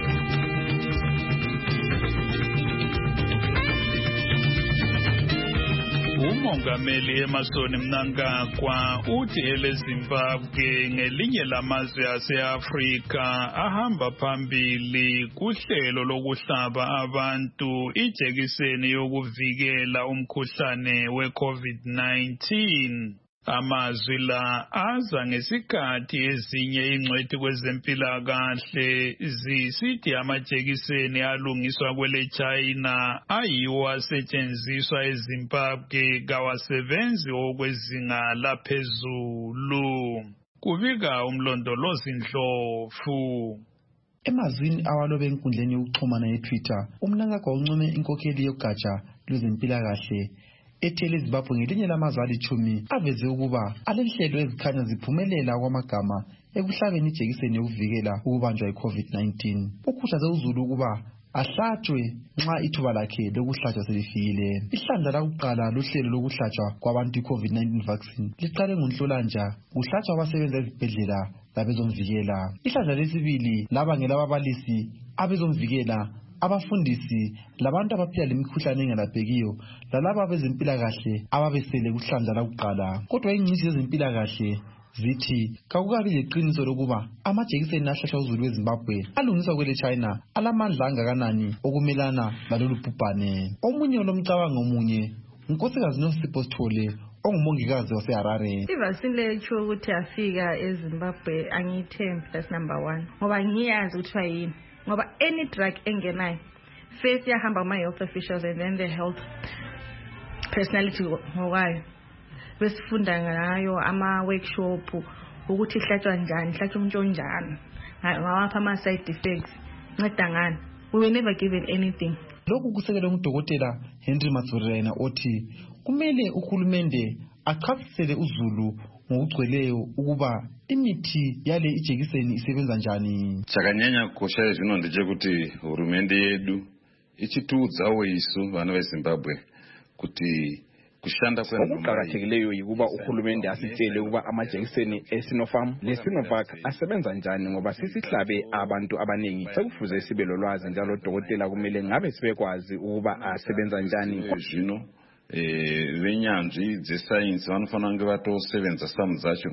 Umongameli Emmerson Mnangagwa uthi eleZimbabwe ngelinye lamazwe ase-Afrika ahamba phambili kuhlelo lokuhlaba abantu ijekiseni yokuvikela umkhuhlane we-COVID nineteen. Amazwi la aza ngesikhathi ezinye ingcwethi kwezempilakahle zisithi amajekiseni alungiswa kwele China ayiwo asetshenziswa eZimbabwe kawasebenzi okwezinga laphezulu. Kubika umlondolozi Ndlovu. Emazwini awalobe enkundleni yokuxhumana ye-Twitter, uMnangagwa uncome inkokheli yogatsha lwezempilakahle ethi eleZimbabwe ngelinye lamazwe alitshumi aveze ukuba alenhlelo ezikhanya ziphumelela kwamagama ekuhlabeni ijekiseni yokuvikela ukubanjwa yi-COVID nineteen. Ukhuthaze uZulu ukuba ahlatshwe nxa ithuba lakhe lokuhlatshwa selifikile. Ihlandla lakuqala lohlelo lokuhlatshwa kwabantu i-COVID nineteen vaccine liqale ngoNhlolanja kuhlatshwa abasebenza ezibhedlela labezomvikela. Ihlandla lesibili laba ngelababalisi, abezomvikela, abafundisi labantu abaphila lemikhuhlane engelaphekiyo lalaba bezempilakahle ababesele kuhlandla lakuqala. Kodwa ingcitshi zezempilakahle zithi kakukabi leqiniso lokuba amajekiseni ahlatshwa uZulu weZimbabwe alungiswa kwele China alamandla angakanani okumelana lalolu bhubhane. Omunye olomcabango omunye unkosikazi Nosipho Sithole ongumongikazi waseHarare. I-vaccine lethu ukuthi afika eZimbabwe angiyithembi, that's number one. Ngoba ngiyazi ukuthi yini. Ngoba any drug engenayo first yahamba ama-health officials and then the health personality ngokwayo, besifunda ngayo ama-workshop ukuthi ihlatshwa njani, ihlatshwa umuntu onjani, ngawapha ama-side effects, nceda ngani. We were never given anything. Lokhu kusekelwe ngudokotela Henry Matsverena othi kumele uhulumende achasisele uZulu ngokugcweleyo ukuba imithi yale ijekiseni isebenza njani. Chakanyanya kukosha zvino ndechekuti hurumende yedu ichitiudza weisu vana veZimbabwe kuti kushanda okuqakathekileyo yikuba uhulumende asitshele ukuba amajekiseni eSinopharm leSinovac asebenza njani, ngoba sisihlabe abantu abaningi sekufuze sibe lolwazi, njalo dokotela kumele ngabe sibekwazi ukuba asebenza njani. Zvino eh venyanzvi dzesayensi vanofanira kunge vatosevenza samu dzacho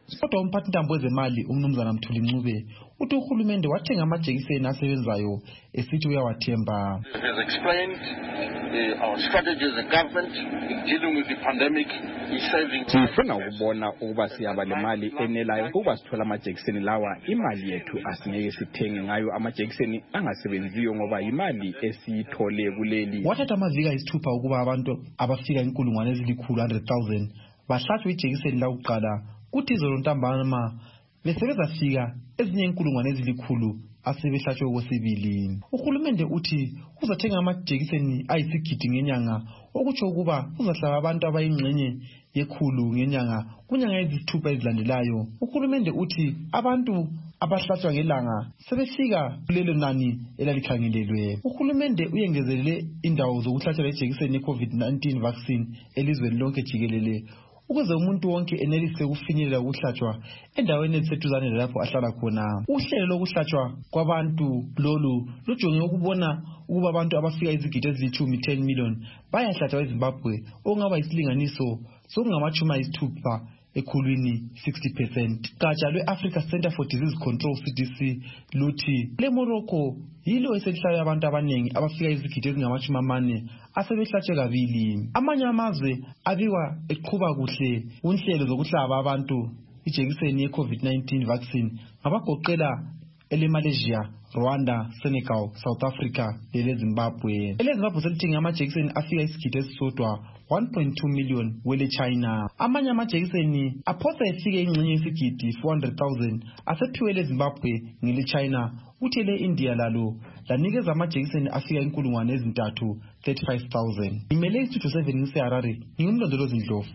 Kodwa umphathintambo wezemali umnumzana Mthuli Ncube uthi uhulumende wathenga amajekiseni asebenzayo esithi uyawathemba. Has explained uh, our strategy as a government in dealing with the pandemic is saving. Sifuna ukubona ukuba siyaba le mali enelayo ukuba sithola amajekiseni lawa. Imali yethu asingeke sithenge ngayo amajekiseni angasebenziyo ngoba imali esiyithole kuleli. Wathatha amaviki ayisithupha ukuba abantu abafika inkulungwane ezilikhulu one hundred thousand bahlatshwe ijekiseni lakuqala kuthi izolo ntambama besebezafika ezinye inkulungwane ezilikhulu asebehlatshwe okwesibili. Uhulumende uthi uzathenga amajekiseni ayisigidi ngenyanga okutsho ukuba uzahlaba abantu abayingxenye yekhulu ngenyanga kunyanga ezisithupha ezilandelayo. Uhulumende uthi abantu abahlatshwa ngelanga sebefika kulelo nani elalikhangelelwe. Uhulumende uyengezelele indawo zokuhlatshwa ijekiseni ye-COVID nineteen vaccine elizweni lonke jikelele ukuze umuntu wonke enelise ukufinyelela ukuhlatshwa endaweni eziseduzane lapho ahlala khona. Uhlelo lokuhlatshwa kwabantu lolu lujonge ukubona ukuba abantu abafika izigidi ezilithumi ten million bayahlatshwa eZimbabwe okungaba isilinganiso sokungamachumi ayisithupha ekhulwini sixty percent. Gatsha lwe-Africa Center for Disease Control C D C luthi le Morocco yilo eselihlayo abantu abaningi abafika izigidi ezingamachumi amane asebehlatshwe kabili. Amanye amazwe abiwa eqhuba kuhle unhlelo zokuhlaba abantu ijekiseni ye-COVID nineteen vaccine ngabagoqela ele Malaysia, Rwanda, Senegal, South Africa lele Zimbabwe. Ele Zimbabwe selithenga amajekiseni afika isigidi esisodwa one point two million wele China. Amanye amajekiseni aphosa efike ingxenye yesigidi four hundred thousand asephiwe ele Zimbabwe ngele China. Uthi ele India lalo lanikeza amajekiseni afika inkulungwane ezintathu thirty-five thousand. Imele isithuthi seven ngiseHarare ngingumlondolozi Ndlovu.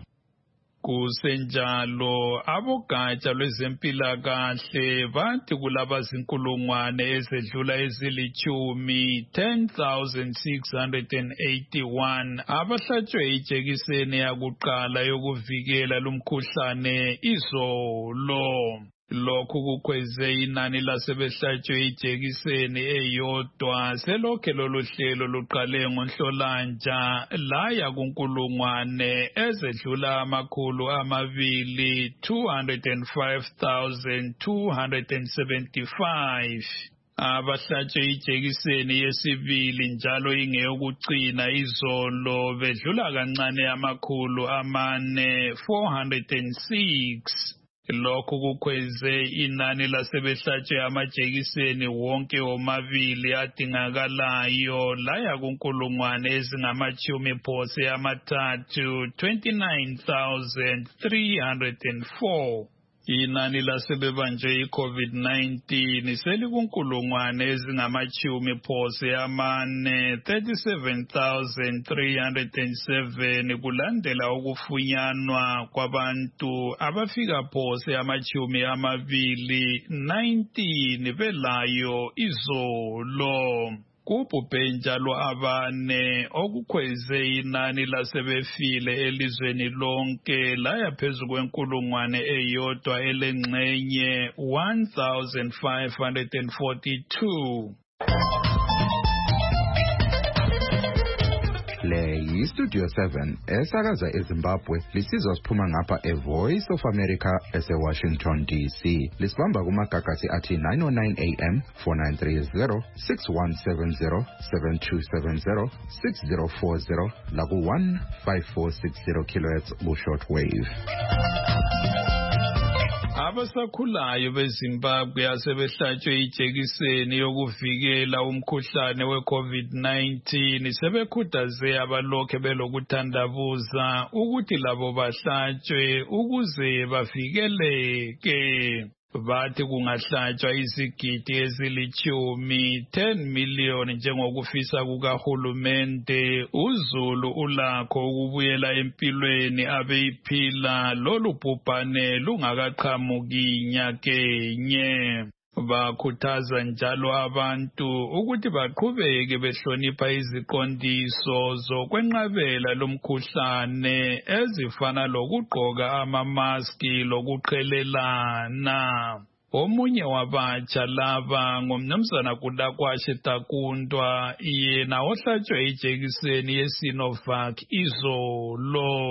Kusenjalo abogatsha lwezempilakahle bathi kulaba zinkulungwane ezedlula ezilichumi ten thousand six hundred eighty-one abahlatshwe ijekiseni yakuqala yokuvikela lumkhuhlane izolo. Lokhu kukweze inani lasebehlatshwe ijekiseni eyodwa selokhe lolu hlelo luqale ngoNhlolanja laya kunkulungwane ezedlula amakhulu amabili two hundred five thousand two hundred seventy-five. Abahlatshwe ijekiseni yesibili njalo ingeyokugcina izolo bedlula kancane amakhulu amane four hundred six. Lokhu kukweze inani lasebehlatshwe amajekiseni wonke omabili adingakalayo laya kunkulungwane ezingamachumi phose amathathu twenty-nine thousand three hundred four. Inani lasebebanjwe i-COVID nineteen selikunkulungwane ezingamachumi phose amane thirty-seven thousand three hundred seven kulandela ukufunyanwa kwabantu abafika phose amachumi amabili nineteen belayo izolo. Kubhubhe njalo abane okukhweze inani lasebefile elizweni lonke laya phezu kwenkulungwane eyodwa elengxenye one thousand five hundred forty-two. Le yi-Studio seven esakaza eZimbabwe lisizwa siphuma ngapha e-Voice of America ese-Washington D C. Lisibamba kumagagasi athi nine oh nine A M, four nine three zero, six one seven zero, seven two seven zero, six zero four zero laku one five four six zero kilohertz ku-shortwave. Abasakhulayo beZimbabwe asebehlatshwe ijekiseni yokuvikela umkhuhlane we-COVID nineteen sebekhuthaze abalokhe belokuthandabuza ukuthi labo bahlatshwe ukuze bavikeleke. Bathi kungahlatshwa izigidi ezilichumi ten million njengokufisa kukahulumende uZulu ulakho ukubuyela empilweni abeyiphila lolu bhubhane lungakaqhamuki nyakenye. Bakhuthaza njalo abantu ukuthi baqhubeke behlonipha iziqondiso zokwenqabela lomkhuhlane ezifana lokugqoka amamaski lokuqhelelana. Omunye wabatsha laba ngumnumzana Kudakwashe Takundwa yena ohlatshwe ijekiseni yeSinovac izolo.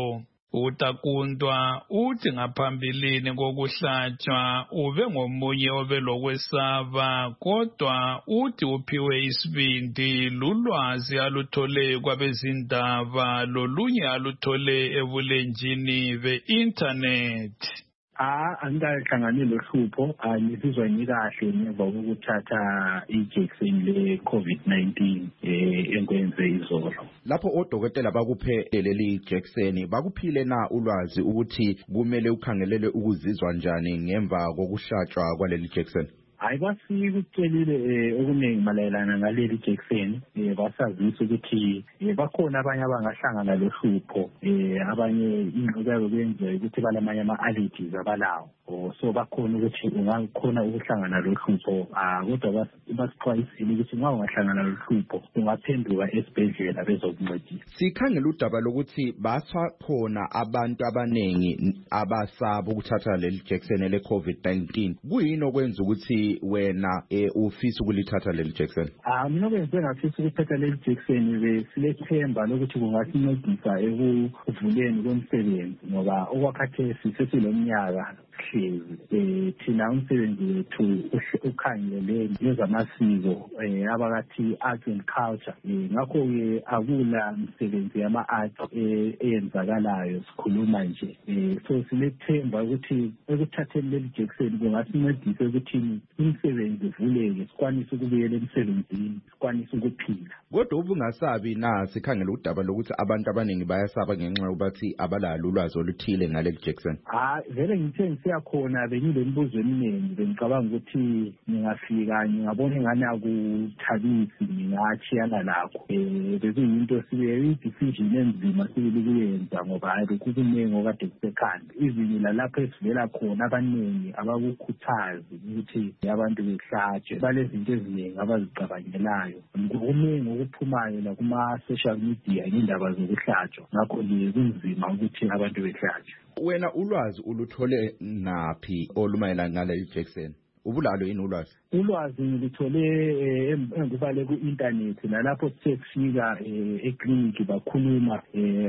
uTakundwa uthi ngaphambilini kokuhlatshwa ube ngomunye obelokwesaba kodwa uthi uphiwe isibindi lulwazi aluthole kwabezindaba lolunye aluthole ebulenjini be-internet. Ah, angikahlangani lohlupho, angizizwa ngikahle ngemva kokuthatha ijekiseni le-COVID nineteen eh enkwenze izolo. Lapho odokotela bakuphe leli jekiseni bakuphile na ulwazi ukuthi kumele ukhangelele ukuzizwa njani ngemva kokuhlatshwa kwaleli jekiseni? Hayi basifike ukutshelile okuningi malayelana ngaleli jekiseni eh basazisa ukuthi bakhona abanye abangahlangana lohlupho eh abanye ingqondo kwenza ukuthi balamanye ama allergies abalawo so bakhona ukuthi ungakhona ukuhlangana lohlupho ah kodwa basixwayisile ukuthi nxa ungahlangana lohlupho ungaphenduka esibhedlela bezokuncedisa. Sikhangela udaba lokuthi baswa khona abantu abanengi abasaba ukuthatha leli jekiseni le COVID nineteen. Kuyini okwenza ukuthi wena eh ufisa ukulithatha leli jekiseni? Ah mina benze ngafisa ukuthatha leli jekiseni besilethemba lokuthi kungasincedisa ekuvuleni komsebenzi ngoba okwakhathesi sesilomnyaka hlezi eh thina umsebenzi wethu ukhangele lezamasiko eh abakathi arts and culture ngakho ke akula msebenzi yama arts eyenzakalayo sikhuluma nje eh so silethemba ukuthi ekuthatheni leli jekiseni kungasincedisa ukuthi umsebenzi uvuleke sikwanise ukubuyela emsebenzini sikwanise ukuphila. Kodwa ubungasabi na sikhangela udaba lokuthi abantu abaningi bayasaba ngenxa yokuthi abalalo ulwazi oluthile ngaleli jekiseni? Ah vele ngithe siyakhona bengilembuzo eminingi bengicabanga ukuthi ngingafika ngingabona ingane akuthabisi ngingachiyana lakho eh bekuyinto sibe decision enzima sibili kuyenza ngoba ayikukuningi okade kusekhanda izinto lalapho esivela khona abaningi abakukhuthazi ukuthi abantu behlatshwe balezinto eziningi abazicabangelayo ngokuningi okuphumayo la kuma social media indaba zokuhlatshwa ngakho ke kunzima ukuthi abantu behlatshwe. Wena ulwazi uluthole naphi olumayelana ngaleli jekiseni? Ubulalo yini ulwazi? Ulwazi ngilithole engubale ku-internet nalapho sithe kufika eclinic bakhuluma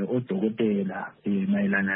odokotela mayelana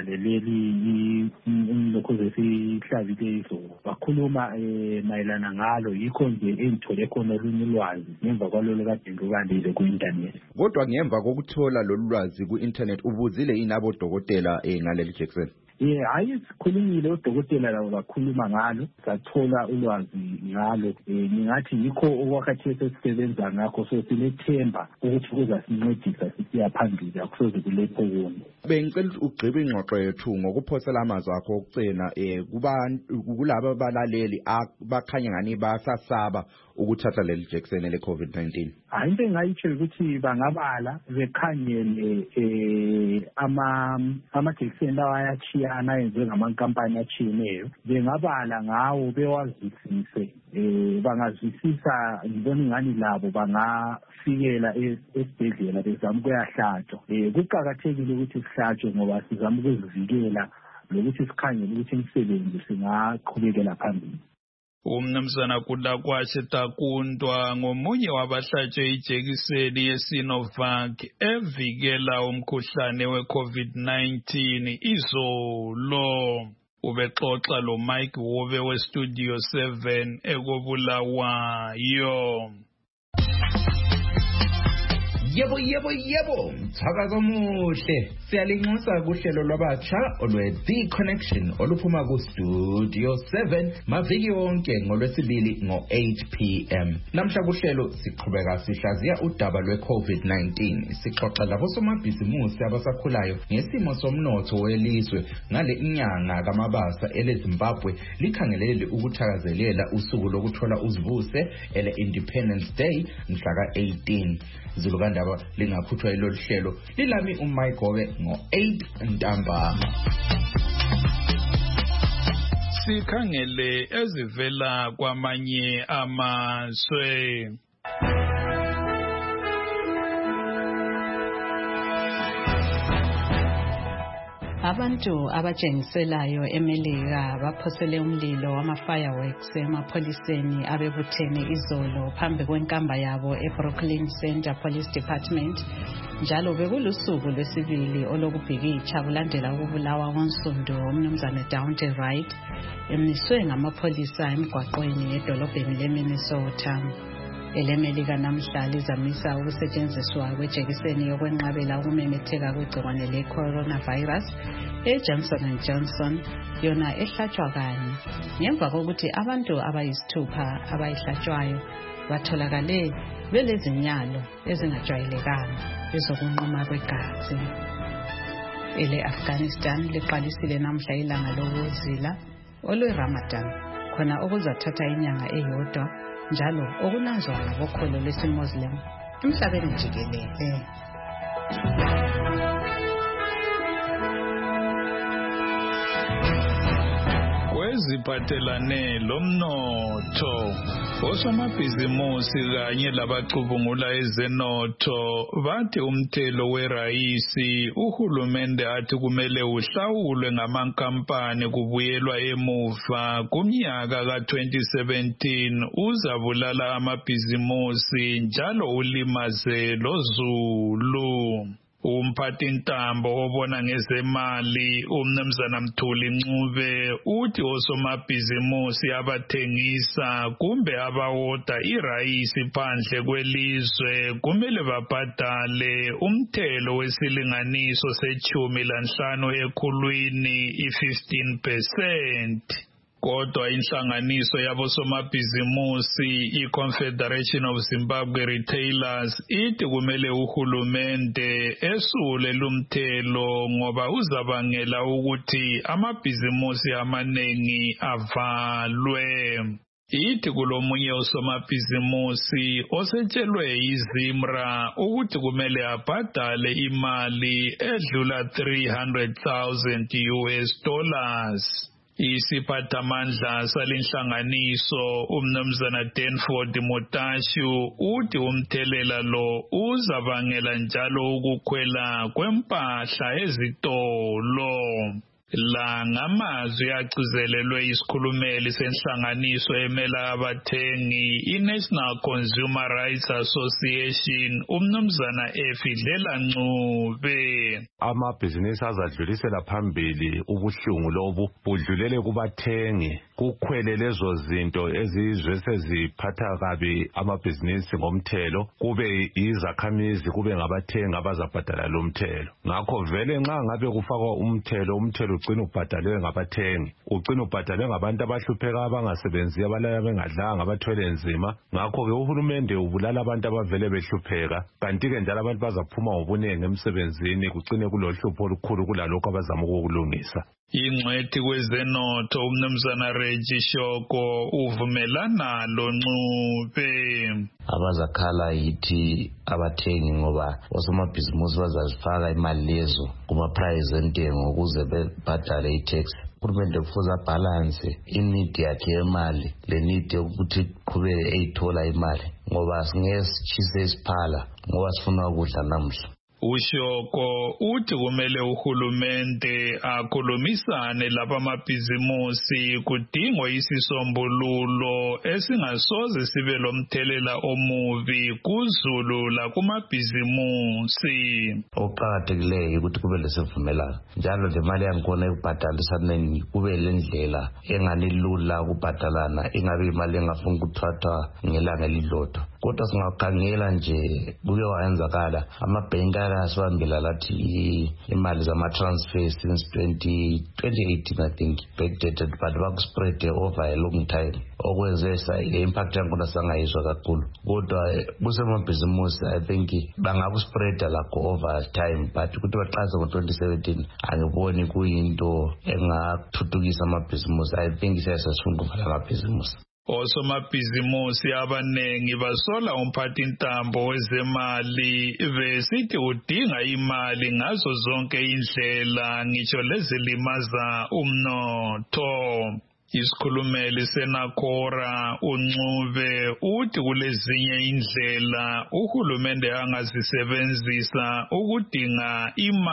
leli lokho zesihlabile izolo bakhuluma mayelana ngalo yikho nje engithole khona olunye ulwazi ngemva kwalolo kade ngilukandile ku-internet. Kodwa ngemva kokuthola lolu lwazi ku-internet ubuzile yini abodokotela ngaleli jekiseni? Eh hayi sikhulumile odokotela labo bakhuluma ngalo sathola ulwazi ngalo ngingathi yikho okwakhathi sesisebenza ngakho so silethemba ukuthi kuzasincedisa sisiya phambili akusoze kulepho kunye. Bengicela ugqibe ingxoxo yethu ngokuphosela amazwi akho okucena eh kubantu kulabo abalaleli bakhanya ngani basasaba ukuthatha leli jekiseni le COVID nineteen. Hayi into engayitsho ukuthi bangabala bekhangele eh ama ama jekiseni lawa ayachiyana enziwe ngamankampani achiyeneyo bengabala ngawo bewazisise eh bangazwisisa ngibona ingani labo bangafikela esibhedlela bezama ukuyahlatshwa. Eh kuqhakathekile ukuthi sihlatshwe ngoba sizama ukuzivikela lokuthi sikhangele ukuthi imisebenzi singaqhubekela phambili. Umnumzana Kudlakwashe Takundwa ngomunye wabahlatshwe ijekiseni yeSinovac evikela umkhuhlane we-COVID nineteen izolo. Ubexoxa lo Mike Wobe weStudio seven ekobulawayo. Yebo yebo yebo mthakazo omuhle siyalinxusa kuhlelo lwabatsha olwe The Connection oluphuma ku Studio seven maviki wonke ngolwesibili ngo eight p m namhla kuhlelo siqhubeka sihlaziya udaba lwe COVID nineteen sixoxa labo somabhizimusi abasakhulayo ngesimo somnotho welizwe ngale inyanga kaMabasa eleZimbabwe likhangelele ukuthakazelela usuku lokuthola uzivuse ele Independence Day mhla ka eighteen Zulukandaba lingakhuthwa ilolu hlelo lilami uMike Gobe ngo eight ntambama. Sikhangele ezivela kwamanye amazwe. Abantu abatshengiselayo eMelika baphosele umlilo wama-fireworks emapholiseni abebuthene izolo phambi kwenkamba yabo eBrooklyn Center Police Department njalo bekulusuku lwesibili olokubhikisha kulandela ukubulawa konsundu umnumzana Daunte Wright emniswe ngamapholisa emgwaqweni edolobheni leMinnesota. Elemelika namhla lizamisa ukusetshenziswa kwejekiseni yokwenqabela ukumemetheka kwegciwane le-coronavirus e-Johnson and Johnson, yona ehlatshwa kanye ngemva kokuthi abantu abayisithupha abayihlatshwayo batholakale belezinyalo ezingajwayelekanga ezokunquma kwegazi. Ele-Afghanistan liqalisile namhla ilanga lokuzila olwe-Ramadan, khona okuzathatha inyanga eyodwa njalo okunanzwa ngokholo lwesimuslim emhlabeni jikelele. Kweziphathelane lomnotho, osomabhizimusi kanye labacubungula ezenotho bathi umthelo werayisi uhulumende athi kumele uhlawulwe ngamankampani kubuyelwa emuva kumnyaka ka twenty seventeen uzabulala amabhizimusi njalo ulimaze lozulu. Umphathintambo obona ngezemali umnumzana Mthuli Ncube uthi osomabhizimusi abathengisa kumbe abawoda irayisi phandle kwelizwe kumele babhadale umthelo wesilinganiso sechumi lanhlanu ekhulwini i-fifteen percent. Kodwa inhlanganiso yabosomabhizimusi i-Confederation of Zimbabwe Retailers ithi kumele uhulumende esule lumthelo ngoba uzabangela ukuthi amabhizimusi amanengi avalwe. Ithi kulomunye usomabhizimusi osetshelwe iZimra ukuthi kumele abhadale imali edlula three hundred thousand U S dollars. Isiphathamandla salenhlanganiso umnumzana Danford Mutashu uthi umthelela lo uzabangela njalo ukukhwela kwempahla ezitolo. La ngamazwi agcizelelwe isikhulumeli senhlanganiso emela abathengi i-National Consumer Rights Association umnumzana Efidlela Ncube. Amabhizinisi azadlulisela phambili ubuhlungu lobu budlulele kubathengi kukhwele lezo zinto ezizwe seziphatha kabi amabhizinisi ngomthelo kube izakhamizi kube ngabathengi abazabhadala lo mthelo. Ngakho vele nxa ngabe kufakwa umthelo umthelo ugcina ubhadalwe ngabathengi ugcina ubhadalwe ngabantu abahlupheka abangasebenzi abalala bengadlanga abathwele nzima. Ngakho ke uhulumende ubulala abantu abavele behlupheka kanti ke njalo abantu bazaphuma ngobunengi emsebenzini kugcine kulohlupho olukhulu kulalokho abazama ukukulungisa. Ingcwethi kwezenotho umnumzana Reggie Shoko uvumelana lo Ncube. Abazakhala yithi abathengi ngoba osomabhizimusi bazazifaka imali lezo kuma-price entengo ukuze bebhadale i-tax. Uhulumende kufuze abhalanse inidi yakhe yemali le nidi yokuthi qhubeke eyithola imali ngoba singeke sitshise isiphala ngoba sifuna ukudla namhla. Ushoko uthi kumele uhulumende akhulumisane lapha amabhizimusi kudingwa isisombululo esingasoze sibe lomthelela omubi kuzulu lakumabhizimusi. Okuqakathekileyo ukuthi kube lesivumelano njalo le mali yangikhona ekubhadalisaneni kube lendlela engani lula ukubhadalana ingabe imali engafuna ukuthathwa ngelanga elilodwa. Kodwa singakhangela nje kuke wayenzakala amabhenki asibambela lathi imali zama-transfer since twenty eighteen I think backdated but bakuspread over a long time okwenze i-impact yakhona sangayizwa kakhulu. Kodwa kusemabhizimusi I think bangakuspreada lakho over time but ukuthi baqalise ngo-twenty seventeen angiboni kuyinto engakuthuthukisa amabhizimusi. I think siyasasifuna ukuvala amabhizimusi. Osomabhizimusi abanengi basola umphathintambo wezemali besithi udinga imali ngazo zonke indlela ngisho lezilimaza umnotho. Isikhulumeli seNakora uNcube uthi kulezinye indlela uhulumende angazisebenzisa ukudinga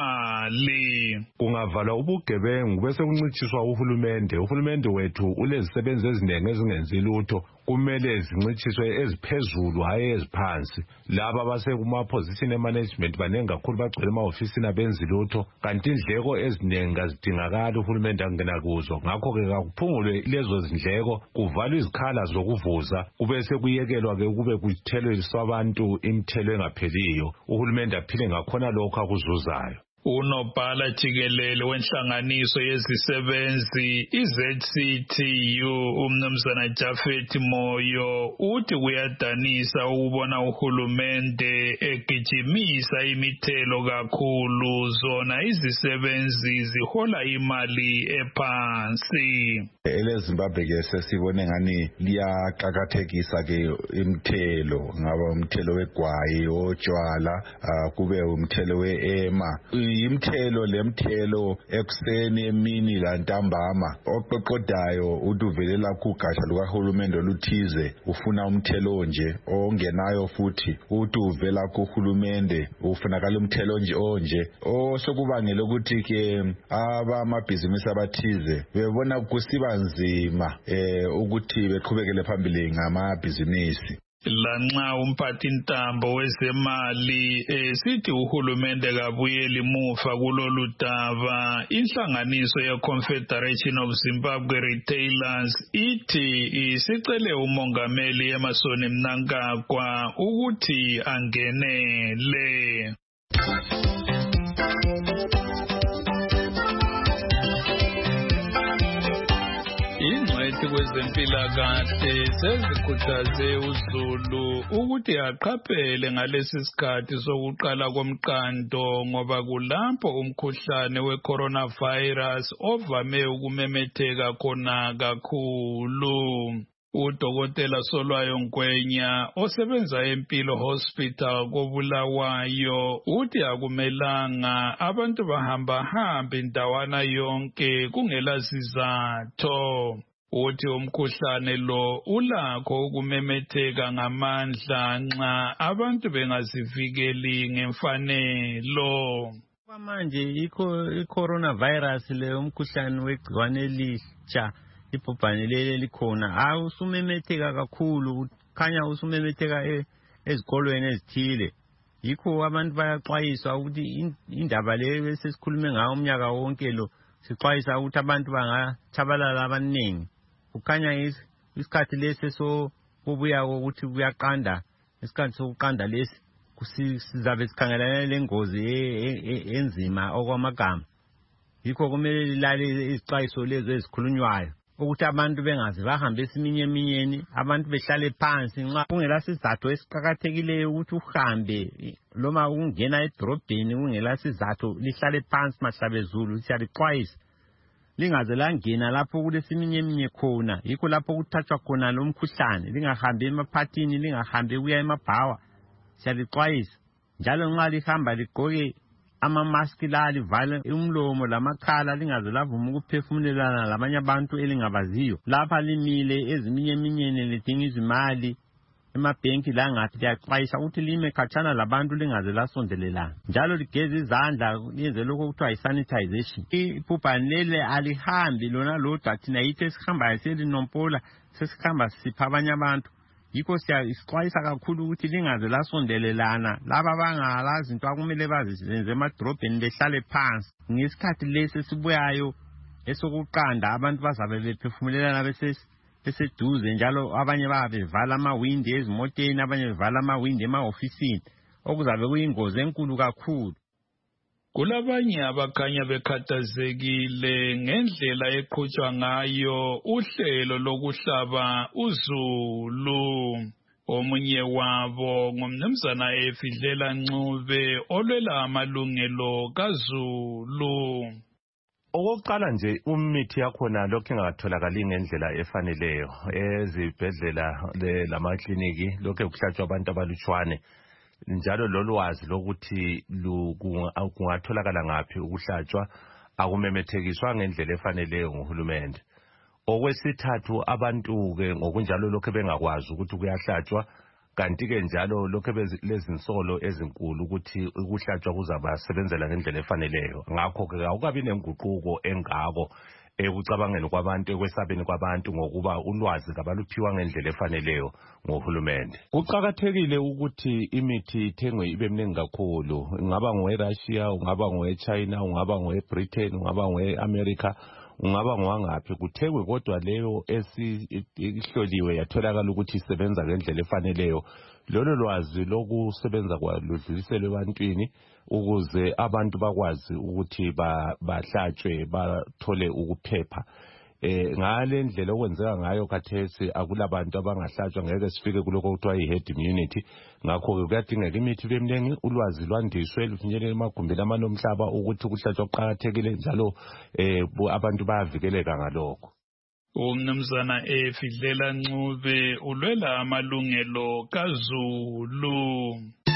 imali. Kungavalwa ubugebengu bese kuncitshiswa uhulumende. Uhulumende wethu ulezisebenzi eziningi ezingenzi lutho kumele zincitshiswe eziphezulu hayi eziphansi. Laba basekuma position emanagement banengi kakhulu bagcwele ema-ofisini abenzi lutho, kanti indleko eziningi azidingakali uhulumende angena kuzo. Ngakho-ke kakuphungulwe lezo zindleko, kuvalwe izikhala zokuvuza, kube sekuyekelwa-ke ukube kuthelweliswa abantu imithelo engapheliyo, uhulumende aphile ngakhona lokho akuzuzayo. Unobhala jikelele wenhlanganiso yezisebenzi i-Z C T U umnumzana Jafet Moyo uthi kuyadanisa ukubona uhulumende egijimisa imithelo kakhulu, zona izisebenzi zihola imali ephansi. EleZimbabwe ke sesibone ngani liyaqakathekisa ke imithelo, ngaba umthelo wegwayi, otshwala, kube umthelo we-ema. Imithelo lemthelo ekuseni emini lantambama. Oqoqodayo uduvelela kugatsha lukahulumende oluthize ufuna umthelo onje ongenayo, futhi uduvela kuhulumende ufunakala umthelo onje onje osokubangela ukuthi ke abamabhizinisi abathize bebona kusiba nzima eh ukuthi beqhubekele phambili ngamabhizinisi. Lanxa umphathi ntambo wezemali esithi uhulumende kabuyeli muva kulolu daba, inhlanganiso ye-Confederation of Zimbabwe Retailers ithi isicele umongameli Emmerson Mnangagwa ukuthi angenele. Ingcwethi kwezempilakahle sezikhuthaze uZulu ukuthi aqaphele ngalesi sikhathi sokuqala komqando, ngoba kulapho umkhuhlane we-coronavirus ovame ukumemetheka khona kakhulu. Udokotela Solwayo Ngwenya osebenza eMpilo Hospital koBulawayo uthi akumelanga abantu bahamba hamba indawana yonke kungela sizatho. Uthi umkhuhlane lo ulakho ukumemetheka ngamandla nxa abantu bengazivikeli ngemfanelo. Manje ikho i-coronavirus le umkhuhlane wegciwane elisha ibhubhane leli likhona awusumemetheka kakhulu, khanya usumemetheka ezikolweni ezithile. Yikho abantu bayaxwayiswa ukuthi indaba leyo esesikhulume ngayo umnyaka wonke lo, sixwayisa ukuthi abantu bangathabalala abaningi. Kukhanya isikhathi lesi so kubuya ukuthi kuyaqanda, isikhathi sokuqanda lesi sizabe sikhangelane lengozi enzima okwamagama. Yikho kumele lilale izixwayiso lezo ezikhulunywayo ukuthi abantu bengazi bahambe eminye eminyeni, abantu behlale phansi nxa kungela sizathu esiqhakathekileyo ukuthi uhambe noma ungena edrobheni kungela sizathu, lihlale phansi mahlabezulu. Siyalixwayisa lingaze langena lapho kulesiminye eminye khona, yikho lapho kuthathwa khona lo mkhuhlane. Lingahambi emaphathini, lingahambi kuya emabhawa. Siyalixwayisa njalo nxa lihamba ligqoke ama-mask la livale umlomo lamakhala, lingaze lavuma ukuphefumulelana labanye abantu elingabaziyo. Lapha limile eziminye eminyeni lidinga izimali emabhenki la ngathi liyaxwayisa ukuthi lime khatshana labantu, lingaze lasondelelana. Njalo ligeze izandla, yenze lokho kuthiwa yi-sanitization. Ibhubhane leli alihambi lona lodwa, thina yithi esihambayo selinompola sesihamba sipha abanye abantu. Yikho siyixwayisa kakhulu ukuthi lingaze lasondelelana. Laba bangala zinto akumele bazizenze emadrobheni behlale phansi. Ngesikhathi lesi esibuyayo esokuqanda abantu bazabe bephefumulelana beseduze, njalo abanye babevala amawindi ezimoteni, abanye bevala amawindi ema-ofisini, okuzabe kuyingozi enkulu kakhulu. Kulabanye abakhanya bekhathazekile ngendlela eqhutshwa ngayo uhlelo lokuhlaba uZulu. Omunye wabo ngumnumzana Efidlela Ncube olwela amalungelo kaZulu. Okokuqala nje umithi yakhona lokhu ingatholakali ngendlela efaneleyo ezibhedlela lamakliniki, lokhu kuhlatshwa abantu abalutshwane. Njalo lolwazi lokuthi kungatholakala ngaphi ukuhlatshwa akumemethekiswa ngendlela efaneleyo nguhulumende. Okwesithathu, abantu ke ngokunjalo lokho bengakwazi ukuthi kuyahlatshwa, kanti ke njalo lokho lezinsolo ezinkulu ukuthi ukuhlatshwa kuzabasebenzela ngendlela efaneleyo. Ngakho ke akukabi nenguquko engako ekucabangeni kwabantu ekwesabeni kwabantu ngokuba ulwazi kabaluphiwa ngendlela efaneleyo ngohulumende. Kuqakathekile ukuthi imithi ithengwe ibe mningi kakhulu, ungaba ngowe-Russia, ungaba ngowe-China, ungaba ngowe-Britain, ungaba ngowe-America, ungaba ngowangaphi, kuthekwe kodwa leyo esihloliwe yatholakala ukuthi isebenza ngendlela efaneleyo. Lolo lwazi lokusebenza kwaludluliselwe ebantwini ukuze abantu bakwazi ukuthi bahlatshwe bathole ukuphepha. Eh ngale ndlela okwenzeka ngayo khathesi akulabantu abangahlatshwa, ngeke sifike kuloko kuthiwa i-herd immunity. Ngakho ke kuyadingeka imithi bemningi, ulwazi lwandiswe lufinyelele emagumbini amanomhlaba ukuthi ukuhlatshwa kuqakathekile njalo eh abantu bayavikeleka ngalokho. Umnumzana Efidlela Ncube ulwela amalungelo kaZulu.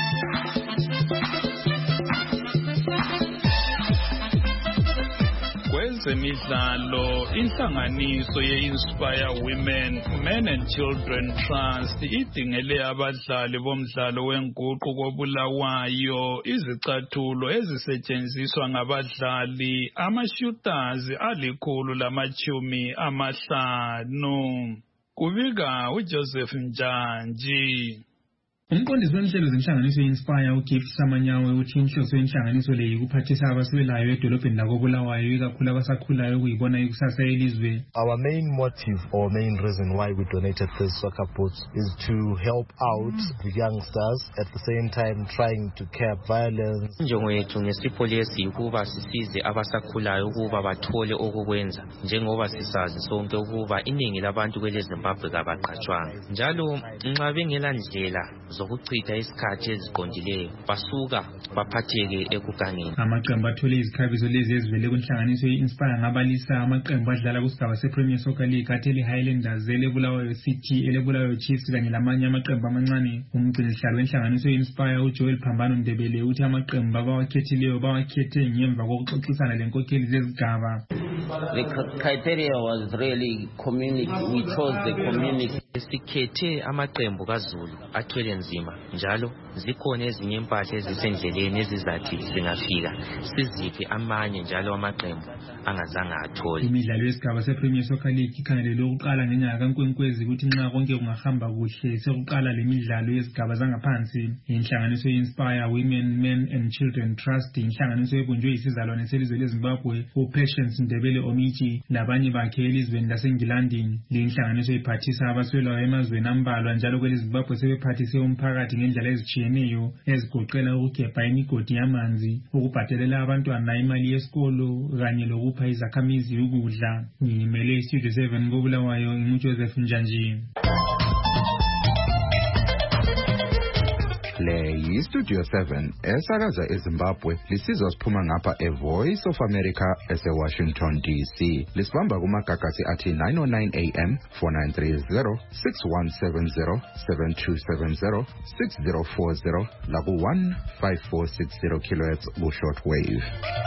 Kwezemidlalo, inhlanganiso ye-Inspire Women, Men and Children Trust idingele abadlali bomdlalo wenguqu koBulawayo izicathulo ezisetshenziswa ngabadlali ama-shooters alikhulu lamachumi amahlanu. Kubika uJoseph Njanji. Umqondisi wenhlelo zenhlanganiso ye-Inspire uGift Samanyawe uthi inhloso yenhlanganiso le yikuphathisa abaswelayo edolobheni lakobulawayo ikakhulu abasakhulayo ukuyibona ikusasa elizwe. Our main motive or main reason why we donated these soccer boots is to help out the youngsters at the same time trying to curb violence. Injongo yethu ngesipho lesi ukuba sisize abasakhulayo ukuba bathole okukwenza njengoba sisazi sonke ukuba iningi labantu kweleZimbabwe kabaqatshwanga njalo nxa bengela ndlela zokuchitha isikhathi eziqondileyo basuka baphatheke ekugangeni. Amaqembu athole izikhabiso lezi ezivele kwinhlanganiso ye-Inspire ngabalisa amaqembu adlala kusigaba se-Premier Soccer League athele Highlanders, eleBulawayo City, eleBulawayo Chiefs kanye lamanye amaqembu amancane. Umgcinisihlalo wenhlanganiso ye-Inspire uJoel Phambano Ndebele uthi amaqembu abawakhethileyo bawakhethe ngemva kokuxoxisana lenkokheli zezigaba. The criteria was really community. We chose the community. Sikhethe amaqembu kaZulu athwele nzima njalo zikhona ezinye impahla ezisendleleni ezizathi singafika siziphe amanye njalo amaqembu angazange athole. Imidlalo yesigaba se-Premier Soccer League ikhangelelwe ukuqala ngenyanga kaNkwenkwezi ukuthi nxa konke kungahamba kuhle sekuqala le midlalo yezigaba zangaphansi. Inhlanganiso ye-Inspire Women, Men and Children Trust inhlanganiso ebunjwe yisizalwane selizwe leZimbabwe uPatience Ndebele Omichi labanye bakhe elizweni laseNgilandini. Le inhlanganiso iphathisa abaswelayo emazweni ambalwa njalo kweleZimbabwe sebephathise umphakathi ngendlela ezitshiyeneyo ezigoqela ukugebha imigodi yamanzi, ukubhadalela abantwana imali yesikolo kanye lokupha izakhamizi ukudla. Ngimele Studio seven koBulawayo nguJoseph Njanji. Le yi-Studio seven esakaza eZimbabwe lisizwa siphuma ngapha eVoice of America ese-Washington D C. Lisibamba kumagagasi athi nine oh nine A M, four nine three zero, six one seven zero, seven two seven zero, six zero four zero laku one five four six zero kilohertz ku-shortwave.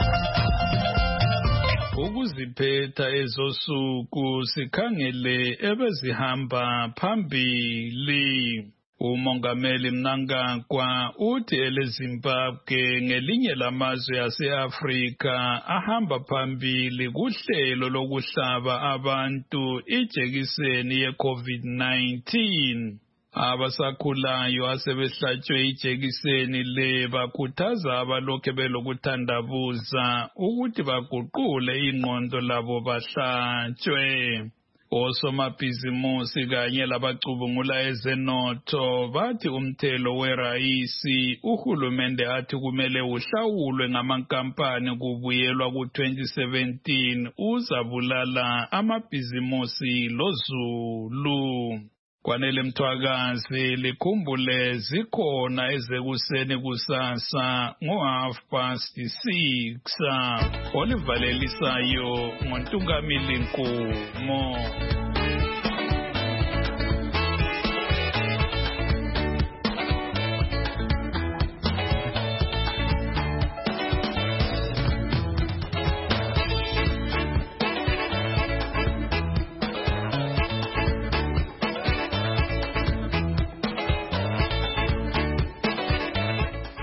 Ukuziphetha ezosuku sikhangele ebezihamba phambili. Umongameli Mnangagwa uthi eleZimbabwe ngelinye lamazwe ase-Afrika ahamba phambili kuhlelo lokuhlaba abantu ijekiseni ye-COVID nineteen. Abasakhulayo asebehlatshwe ijekiseni le bakhuthaza abalokhe belokuthandabuza ukuthi baguqule ingqondo labo bahlatshwe. Osomabhizimusi kanye labacubungula ezenotho bathi umthelo werayisi uhulumende athi kumele uhlawulwe ngamankampani kubuyelwa ku twenty seventeen uzabulala amabhizimusi loZulu. Kwanele Mthwakazi likhumbule zikhona ezekuseni kusasa ngo half past six. Olivalelisayo ngoNtungamili Nkumo.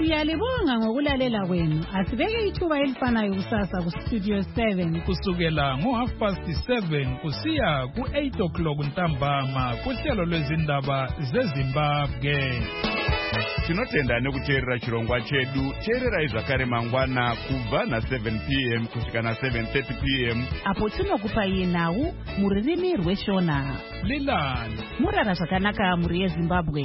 Siyalibonga ngokulalela kwenu. Asibeke ithuba elifanayo kusasa ku Studio seven kusukela ngo half past seven kusiya ku eight o'clock ntambama kuhlelo lwezindaba zeZimbabwe. Tinotenda nekuteerera chirongwa chedu. Teererai zvakare mangwana kubva na seven p m kusvika na seven thirty p m apo tinokupa iye nhau muririmi rweshona. Lilani murara zvakanaka muri yeZimbabwe.